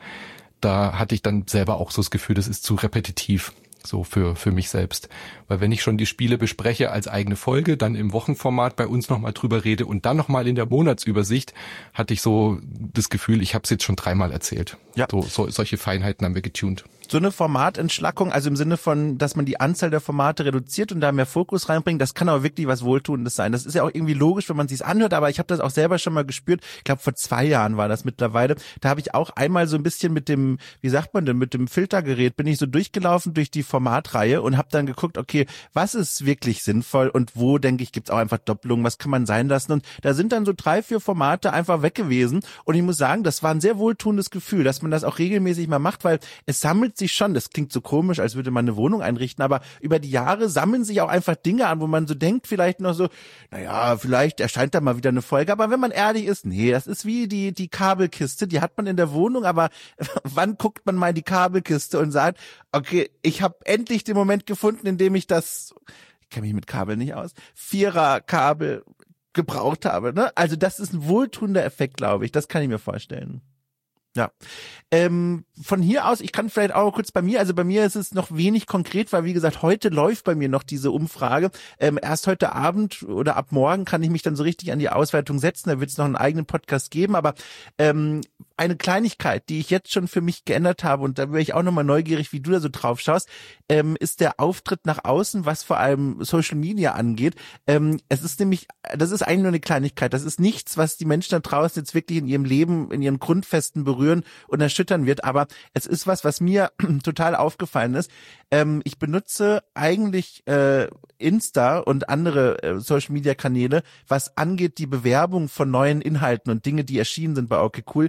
Da hatte ich dann selber auch so das Gefühl, das ist zu repetitiv. So für für mich selbst. Weil wenn ich schon die Spiele bespreche als eigene Folge, dann im Wochenformat bei uns nochmal drüber rede und dann nochmal in der Monatsübersicht, hatte ich so das Gefühl, ich habe es jetzt schon dreimal erzählt. Ja. So, so solche Feinheiten haben wir getuned. So eine Formatentschlackung, also im Sinne von, dass man die Anzahl der Formate reduziert und da mehr Fokus reinbringt, das kann auch wirklich was Wohltuendes sein. Das ist ja auch irgendwie logisch, wenn man sich's anhört, aber ich habe das auch selber schon mal gespürt. Ich glaube, vor zwei Jahren war das mittlerweile. Da habe ich auch einmal so ein bisschen mit dem, wie sagt man denn, mit dem Filtergerät bin ich so durchgelaufen durch die Formatreihe und habe dann geguckt, okay, was ist wirklich sinnvoll und wo, denke ich, gibt's auch einfach Doppelungen, was kann man sein lassen. Und da sind dann so drei, vier Formate einfach weg gewesen. Und ich muss sagen, das war ein sehr wohltuendes Gefühl, dass man das auch regelmäßig mal macht, weil es sammelt sich schon, das klingt so komisch, als würde man eine Wohnung einrichten, aber über die Jahre sammeln sich auch einfach Dinge an, wo man so denkt, vielleicht noch so, naja, vielleicht erscheint da mal wieder eine Folge, aber wenn man ehrlich ist, nee, das ist wie die die Kabelkiste, die hat man in der Wohnung, aber wann guckt man mal in die Kabelkiste und sagt, okay, ich habe endlich den Moment gefunden, in dem ich das, ich kenne mich mit Kabel nicht aus, Vierer-Kabel gebraucht habe, ne? Also das ist ein wohltuender Effekt, glaube ich, das kann ich mir vorstellen. Ja, ähm, von hier aus, ich kann vielleicht auch kurz bei mir, also bei mir ist es noch wenig konkret, weil wie gesagt, heute läuft bei mir noch diese Umfrage. Ähm, erst heute Abend oder ab morgen kann ich mich dann so richtig an die Auswertung setzen, da wird es noch einen eigenen Podcast geben, aber ähm, eine Kleinigkeit, die ich jetzt schon für mich geändert habe und da wäre ich auch nochmal neugierig, wie du da so drauf schaust, ähm, ist der Auftritt nach außen, was vor allem Social Media angeht. Ähm, es ist nämlich, das ist eigentlich nur eine Kleinigkeit, das ist nichts, was die Menschen da draußen jetzt wirklich in ihrem Leben, in ihren Grundfesten berühren und erschüttern wird, aber es ist was, was mir total aufgefallen ist. Ähm, ich benutze eigentlich äh, Insta und andere äh, Social-Media-Kanäle, was angeht die Bewerbung von neuen Inhalten und Dinge, die erschienen sind bei Okay Cool,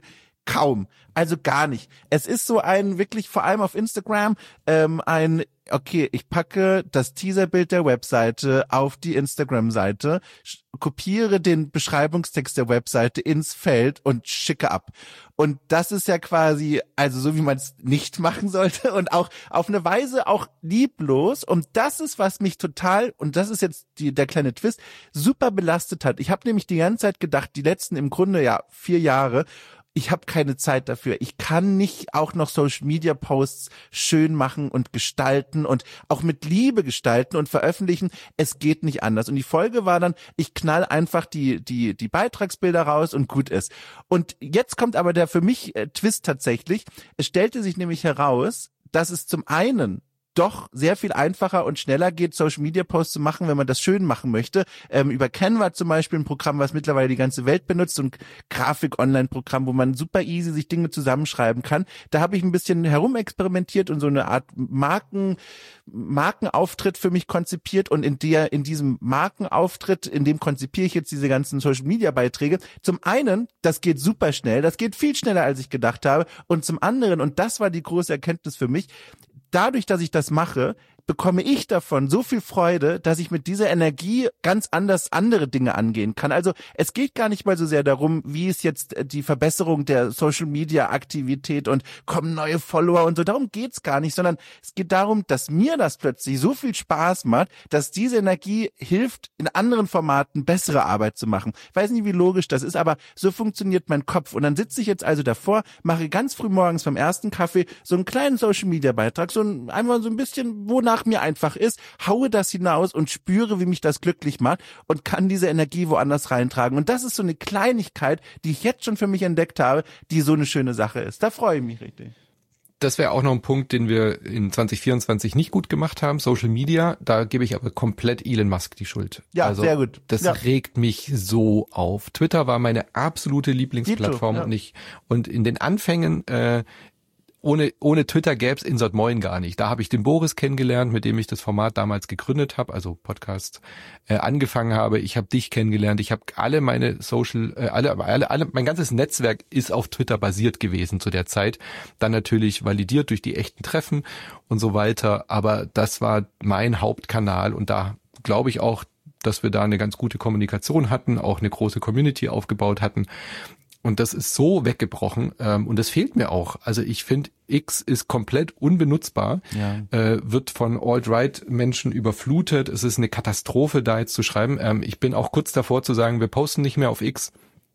kaum. Also gar nicht. Es ist so ein wirklich, vor allem auf Instagram, ähm, ein okay, ich packe das Teaserbild der Webseite auf die Instagram-Seite, kopiere den Beschreibungstext der Webseite ins Feld und schicke ab. Und das ist ja quasi, also so wie man es nicht machen sollte und auch auf eine Weise auch lieblos. Und das ist, was mich total, und das ist jetzt die, der kleine Twist, super belastet hat. Ich habe nämlich die ganze Zeit gedacht, die letzten im Grunde ja vier Jahre, ich habe keine Zeit dafür. Ich kann nicht auch noch Social-Media-Posts schön machen und gestalten und auch mit Liebe gestalten und veröffentlichen. Es geht nicht anders. Und die Folge war dann, ich knall einfach die die die Beitragsbilder raus und gut ist. Und jetzt kommt aber der für mich äh, Twist tatsächlich. Es stellte sich nämlich heraus, dass es zum einen doch sehr viel einfacher und schneller geht, Social-Media-Posts zu machen, wenn man das schön machen möchte. Ähm, über Canva zum Beispiel, ein Programm, was mittlerweile die ganze Welt benutzt, so ein Grafik-Online-Programm, wo man super easy sich Dinge zusammenschreiben kann. Da habe ich ein bisschen herumexperimentiert und so eine Art Marken, Markenauftritt für mich konzipiert und in der, in diesem Markenauftritt, in dem konzipiere ich jetzt diese ganzen Social-Media-Beiträge. Zum einen, das geht super schnell, das geht viel schneller, als ich gedacht habe. Und zum anderen, und das war die große Erkenntnis für mich, dadurch, dass ich das mache, bekomme ich davon so viel Freude, dass ich mit dieser Energie ganz anders andere Dinge angehen kann. Also es geht gar nicht mal so sehr darum, wie ist jetzt die Verbesserung der Social-Media-Aktivität und kommen neue Follower und so. Darum geht's gar nicht, sondern es geht darum, dass mir das plötzlich so viel Spaß macht, dass diese Energie hilft, in anderen Formaten bessere Arbeit zu machen. Ich weiß nicht, wie logisch das ist, aber so funktioniert mein Kopf. Und dann sitze ich jetzt also davor, mache ganz früh morgens beim ersten Kaffee so einen kleinen Social-Media-Beitrag, so ein, einfach so ein bisschen, wonach mir einfach ist, haue das hinaus und spüre, wie mich das glücklich macht und kann diese Energie woanders reintragen. Und das ist so eine Kleinigkeit, die ich jetzt schon für mich entdeckt habe, die so eine schöne Sache ist. Da freue ich mich richtig. Das wäre auch noch ein Punkt, den wir in zwanzig vierundzwanzig nicht gut gemacht haben, Social Media. Da gebe ich aber komplett Elon Musk die Schuld. Ja, also, sehr gut. Das ja. regt mich so auf. Twitter war meine absolute Lieblingsplattform. Ja. und ich und in den Anfängen äh, Ohne, ohne Twitter gäb's Insert Moin gar nicht. Da habe ich den Boris kennengelernt, mit dem ich das Format damals gegründet habe, also Podcast äh, angefangen habe. Ich habe dich kennengelernt. Ich habe alle meine Social, äh, alle, alle, alle, mein ganzes Netzwerk ist auf Twitter basiert gewesen zu der Zeit. Dann natürlich validiert durch die echten Treffen und so weiter. Aber das war mein Hauptkanal und da glaube ich auch, dass wir da eine ganz gute Kommunikation hatten, auch eine große Community aufgebaut hatten. Und das ist so weggebrochen ähm, und das fehlt mir auch. Also ich finde, X ist komplett unbenutzbar, ja. äh, wird von Alt-Right-Menschen überflutet. Es ist eine Katastrophe, da jetzt zu schreiben. Ähm, ich bin auch kurz davor zu sagen, wir posten nicht mehr auf X.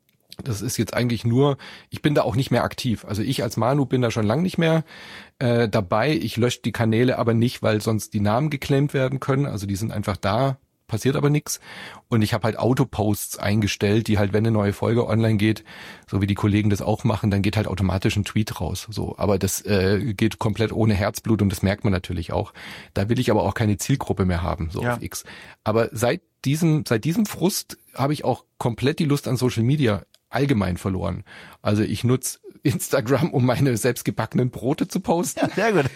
Das ist jetzt eigentlich nur, ich bin da auch nicht mehr aktiv. Also ich als Manu bin da schon lang nicht mehr äh, dabei. Ich lösche die Kanäle aber nicht, weil sonst die Namen geclaimt werden können. Also die sind einfach da. Passiert aber nichts. Und ich habe halt Autoposts eingestellt, die halt, wenn eine neue Folge online geht, so wie die Kollegen das auch machen, dann geht halt automatisch ein Tweet raus. So, aber das äh, geht komplett ohne Herzblut und das merkt man natürlich auch. Da will ich aber auch keine Zielgruppe mehr haben, so ja. auf X. Aber seit diesem, seit diesem Frust habe ich auch komplett die Lust an Social Media allgemein verloren. Also ich nutze Instagram, um meine selbstgebackenen Brote zu posten. Ja, sehr gut.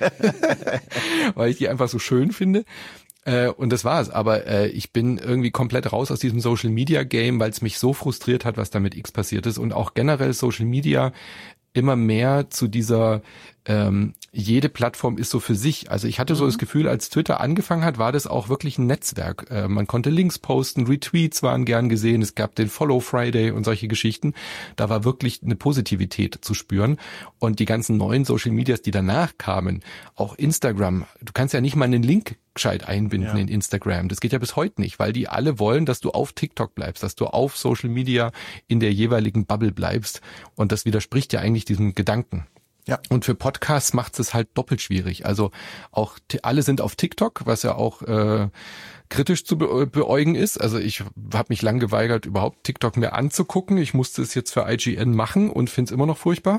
Weil ich die einfach so schön finde. Äh, und das war's. Aber äh, ich bin irgendwie komplett raus aus diesem Social Media Game, weil es mich so frustriert hat, was da mit X passiert ist. Und auch generell Social Media immer mehr zu dieser, ähm, jede Plattform ist so für sich. Also ich hatte mhm. so das Gefühl, als Twitter angefangen hat, war das auch wirklich ein Netzwerk. Äh, man konnte Links posten, Retweets waren gern gesehen, es gab den Follow Friday und solche Geschichten. Da war wirklich eine Positivität zu spüren. Und die ganzen neuen Social Medias, die danach kamen, auch Instagram, du kannst ja nicht mal einen Link gescheit einbinden ja. in Instagram. Das geht ja bis heute nicht, weil die alle wollen, dass du auf TikTok bleibst, dass du auf Social Media in der jeweiligen Bubble bleibst. Und das widerspricht ja eigentlich diesem Gedanken. Ja. Und für Podcasts macht es halt doppelt schwierig. Also auch alle sind auf TikTok, was ja auch äh, kritisch zu be- beäugen ist. Also ich habe mich lang geweigert, überhaupt TikTok mehr anzugucken. Ich musste es jetzt für I G N machen und finde es immer noch furchtbar.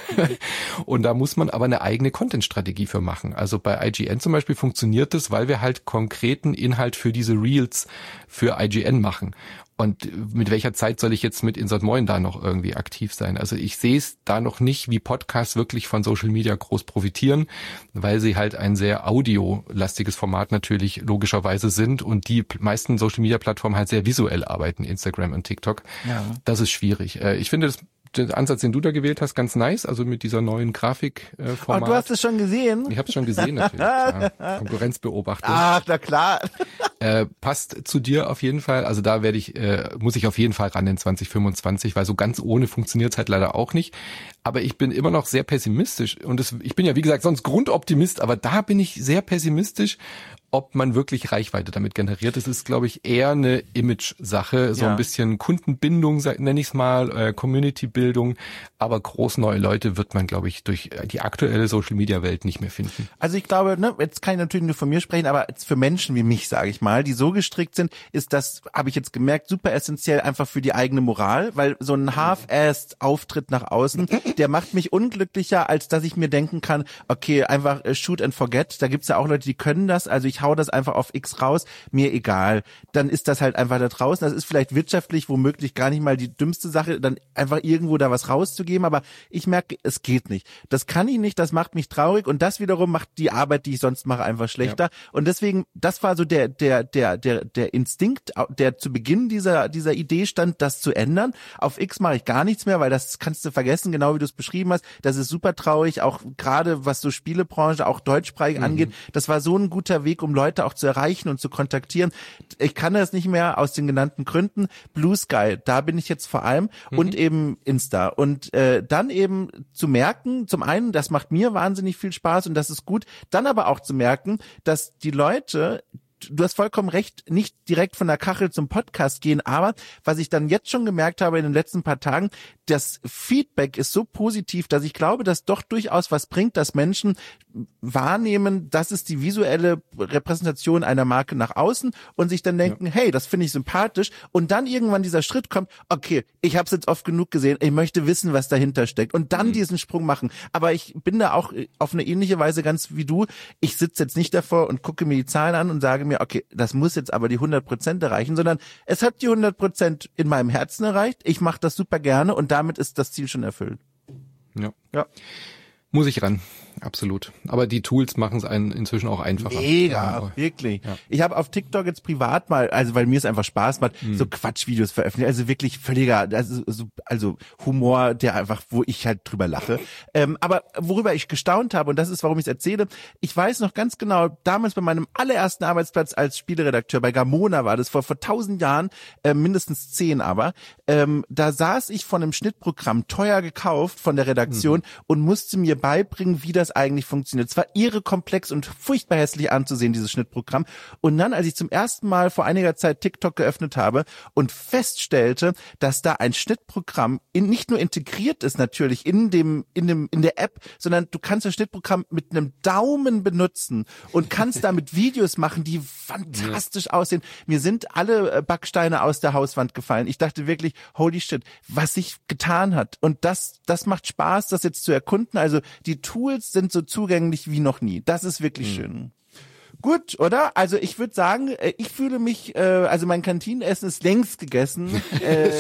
Und da muss man aber eine eigene Content-Strategie für machen. Also bei I G N zum Beispiel funktioniert das, weil wir halt konkreten Inhalt für diese Reels für I G N machen. Und mit welcher Zeit soll ich jetzt mit Insert Moin da noch irgendwie aktiv sein? Also ich sehe es da noch nicht, wie Podcasts wirklich von Social Media groß profitieren, weil sie halt ein sehr audiolastiges Format natürlich logischerweise sind und die meisten Social Media Plattformen halt sehr visuell arbeiten, Instagram und TikTok. Ja. Das ist schwierig. Ich finde, das den Ansatz, den du da gewählt hast, ganz nice, also mit dieser neuen Grafikformat. Äh, Format. Oh, du hast es schon gesehen? Ich habe es schon gesehen natürlich. Klar. Konkurrenzbeobachtung. Ach, na klar. Äh, passt zu dir auf jeden Fall. Also da werde ich, äh, muss ich auf jeden Fall ran in zwanzig fünfundzwanzig, weil so ganz ohne funktioniert es halt leider auch nicht. Aber ich bin immer noch sehr pessimistisch und das, ich bin ja wie gesagt sonst Grundoptimist, aber da bin ich sehr pessimistisch, ob man wirklich Reichweite damit generiert. Das ist, glaube ich, eher eine Image-Sache, so ja. ein bisschen Kundenbindung, nenne ich es mal, äh, Community-Bildung, aber groß neue Leute wird man, glaube ich, durch die aktuelle Social-Media-Welt nicht mehr finden. Also ich glaube, ne, jetzt kann ich natürlich nur von mir sprechen, aber jetzt für Menschen wie mich, sage ich mal, die so gestrickt sind, ist das, habe ich jetzt gemerkt, super essentiell einfach für die eigene Moral, weil so ein half-assed Auftritt nach außen, der macht mich unglücklicher, als dass ich mir denken kann, okay, einfach äh, shoot and forget, da gibt's ja auch Leute, die können das, also ich hau das einfach auf X raus, mir egal. Dann ist das halt einfach da draußen. Das ist vielleicht wirtschaftlich womöglich gar nicht mal die dümmste Sache, dann einfach irgendwo da was rauszugeben, aber ich merke, es geht nicht. Das kann ich nicht, das macht mich traurig und das wiederum macht die Arbeit, die ich sonst mache, einfach schlechter. Ja. Und deswegen, das war so der der der der der Instinkt, der zu Beginn dieser dieser Idee stand, das zu ändern. Auf X mache ich gar nichts mehr, weil das kannst du vergessen, genau wie du es beschrieben hast. Das ist super traurig, auch gerade was so Spielebranche, auch deutschsprachig mhm. angeht. Das war so ein guter Weg, um Leute auch zu erreichen und zu kontaktieren. Ich kann das nicht mehr aus den genannten Gründen. Blue Sky, da bin ich jetzt vor allem mhm. und eben Insta. Und äh, dann eben zu merken, zum einen, das macht mir wahnsinnig viel Spaß und das ist gut, dann aber auch zu merken, dass die Leute, du hast vollkommen recht, nicht direkt von der Kachel zum Podcast gehen, aber was ich dann jetzt schon gemerkt habe in den letzten paar Tagen, das Feedback ist so positiv, dass ich glaube, dass doch durchaus was bringt, dass Menschen wahrnehmen, das ist die visuelle Repräsentation einer Marke nach außen und sich dann denken, ja. hey, das finde ich sympathisch und dann irgendwann dieser Schritt kommt, okay, ich habe es jetzt oft genug gesehen, ich möchte wissen, was dahinter steckt und dann mhm. diesen Sprung machen. Aber ich bin da auch auf eine ähnliche Weise ganz wie du. Ich sitze jetzt nicht davor und gucke mir die Zahlen an und sage mir, okay, das muss jetzt aber die hundert Prozent erreichen, sondern es hat die hundert Prozent in meinem Herzen erreicht. Ich mache das super gerne und damit ist das Ziel schon erfüllt. Ja. Ja. Muss ich ran, absolut. Aber die Tools machen es einen inzwischen auch einfacher. Mega, ja, wirklich. Ja. Ich habe auf TikTok jetzt privat mal, also weil mir es einfach Spaß macht, hm. so Quatschvideos veröffentlicht. Also wirklich völliger, also, also Humor, der einfach, wo ich halt drüber lache. Ähm, aber worüber ich gestaunt habe, und das ist, warum ich es erzähle, ich weiß noch ganz genau, damals bei meinem allerersten Arbeitsplatz als Spieleredakteur bei Gamona war das vor vor tausend Jahren, äh, mindestens zehn aber, ähm, da saß ich von einem Schnittprogramm, teuer gekauft von der Redaktion hm. und musste mir beibringen, wie das eigentlich funktioniert. Es war irre komplex und furchtbar hässlich anzusehen, dieses Schnittprogramm. Und dann, als ich zum ersten Mal vor einiger Zeit TikTok geöffnet habe und feststellte, dass da ein Schnittprogramm in, nicht nur integriert ist natürlich in dem, in dem, in der App, sondern du kannst das Schnittprogramm mit einem Daumen benutzen und kannst damit Videos machen, die fantastisch ja. aussehen. Mir sind alle Backsteine aus der Hauswand gefallen. Ich dachte wirklich, holy shit, was sich getan hat. Und das, das macht Spaß, das jetzt zu erkunden. Also die Tools sind so zugänglich wie noch nie. Das ist wirklich mhm. schön. Gut, oder? Also ich würde sagen, ich fühle mich, äh, also mein Kantinenessen ist längst gegessen. äh,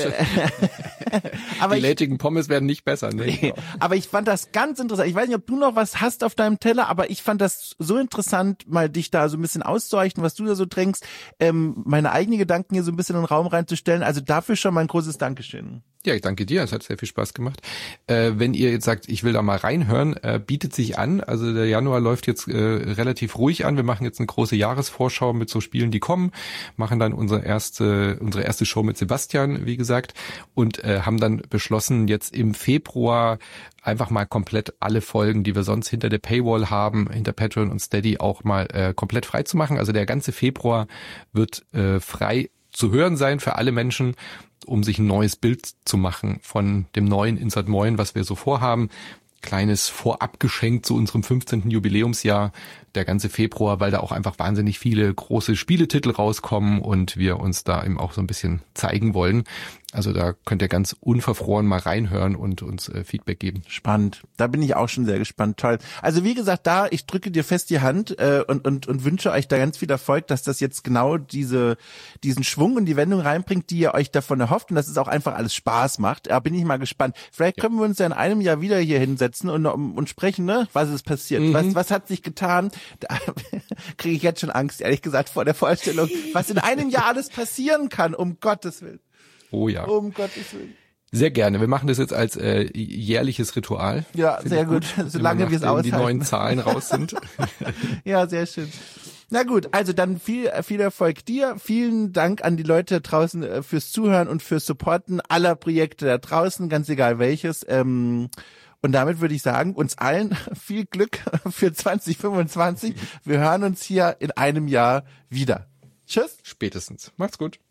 aber die lätigen Pommes werden nicht besser, ne? Nee, aber ich fand das ganz interessant. Ich weiß nicht, ob du noch was hast auf deinem Teller, aber ich fand das so interessant, mal dich da so ein bisschen auszuleuchten, was du da so trinkst, ähm, meine eigenen Gedanken hier so ein bisschen in den Raum reinzustellen. Also dafür schon mal ein großes Dankeschön. Ja, ich danke dir, es hat sehr viel Spaß gemacht. Äh, wenn ihr jetzt sagt, ich will da mal reinhören, äh, bietet sich an. Also der Januar läuft jetzt äh, relativ ruhig an. Wir machen jetzt eine große Jahresvorschau mit so Spielen, die kommen, machen dann unsere erste unsere erste Show mit Sebastian, wie gesagt, und äh, haben dann beschlossen, jetzt im Februar einfach mal komplett alle Folgen, die wir sonst hinter der Paywall haben, hinter Patreon und Steady auch mal äh, komplett frei zu machen. Also der ganze Februar wird äh, frei zu hören sein für alle Menschen, um sich ein neues Bild zu machen von dem neuen Insert Moin, was wir so vorhaben. Kleines Vorabgeschenk zu unserem fünfzehnten Jubiläumsjahr, der ganze Februar, weil da auch einfach wahnsinnig viele große Spieletitel rauskommen und wir uns da eben auch so ein bisschen zeigen wollen. Also da könnt ihr ganz unverfroren mal reinhören und uns äh, Feedback geben. Spannend. Da bin ich auch schon sehr gespannt. Toll. Also wie gesagt, da, ich drücke dir fest die Hand äh, und, und, und wünsche euch da ganz viel Erfolg, dass das jetzt genau diese diesen Schwung und die Wendung reinbringt, die ihr euch davon erhofft und dass es auch einfach alles Spaß macht. Da bin ich mal gespannt. Vielleicht können wir uns ja in einem Jahr wieder hier hinsetzen und, und sprechen, ne? Was ist passiert? Mhm. Was, was hat sich getan? Da kriege ich jetzt schon Angst, ehrlich gesagt, vor der Vorstellung, was in einem Jahr alles passieren kann, um Gottes Willen. Oh ja. Um Gottes Willen. Sehr gerne. Wir machen das jetzt als äh, jährliches Ritual. Ja, sehr gut. gut. Solange wir es aushalten. Die neuen Zahlen raus sind. Ja, sehr schön. Na gut, also dann viel viel Erfolg dir. Vielen Dank an die Leute draußen fürs Zuhören und fürs Supporten aller Projekte da draußen, ganz egal welches. Ähm, und damit würde ich sagen, uns allen viel Glück für zwanzig fünfundzwanzig. Wir hören uns hier in einem Jahr wieder. Tschüss. Spätestens. Macht's gut.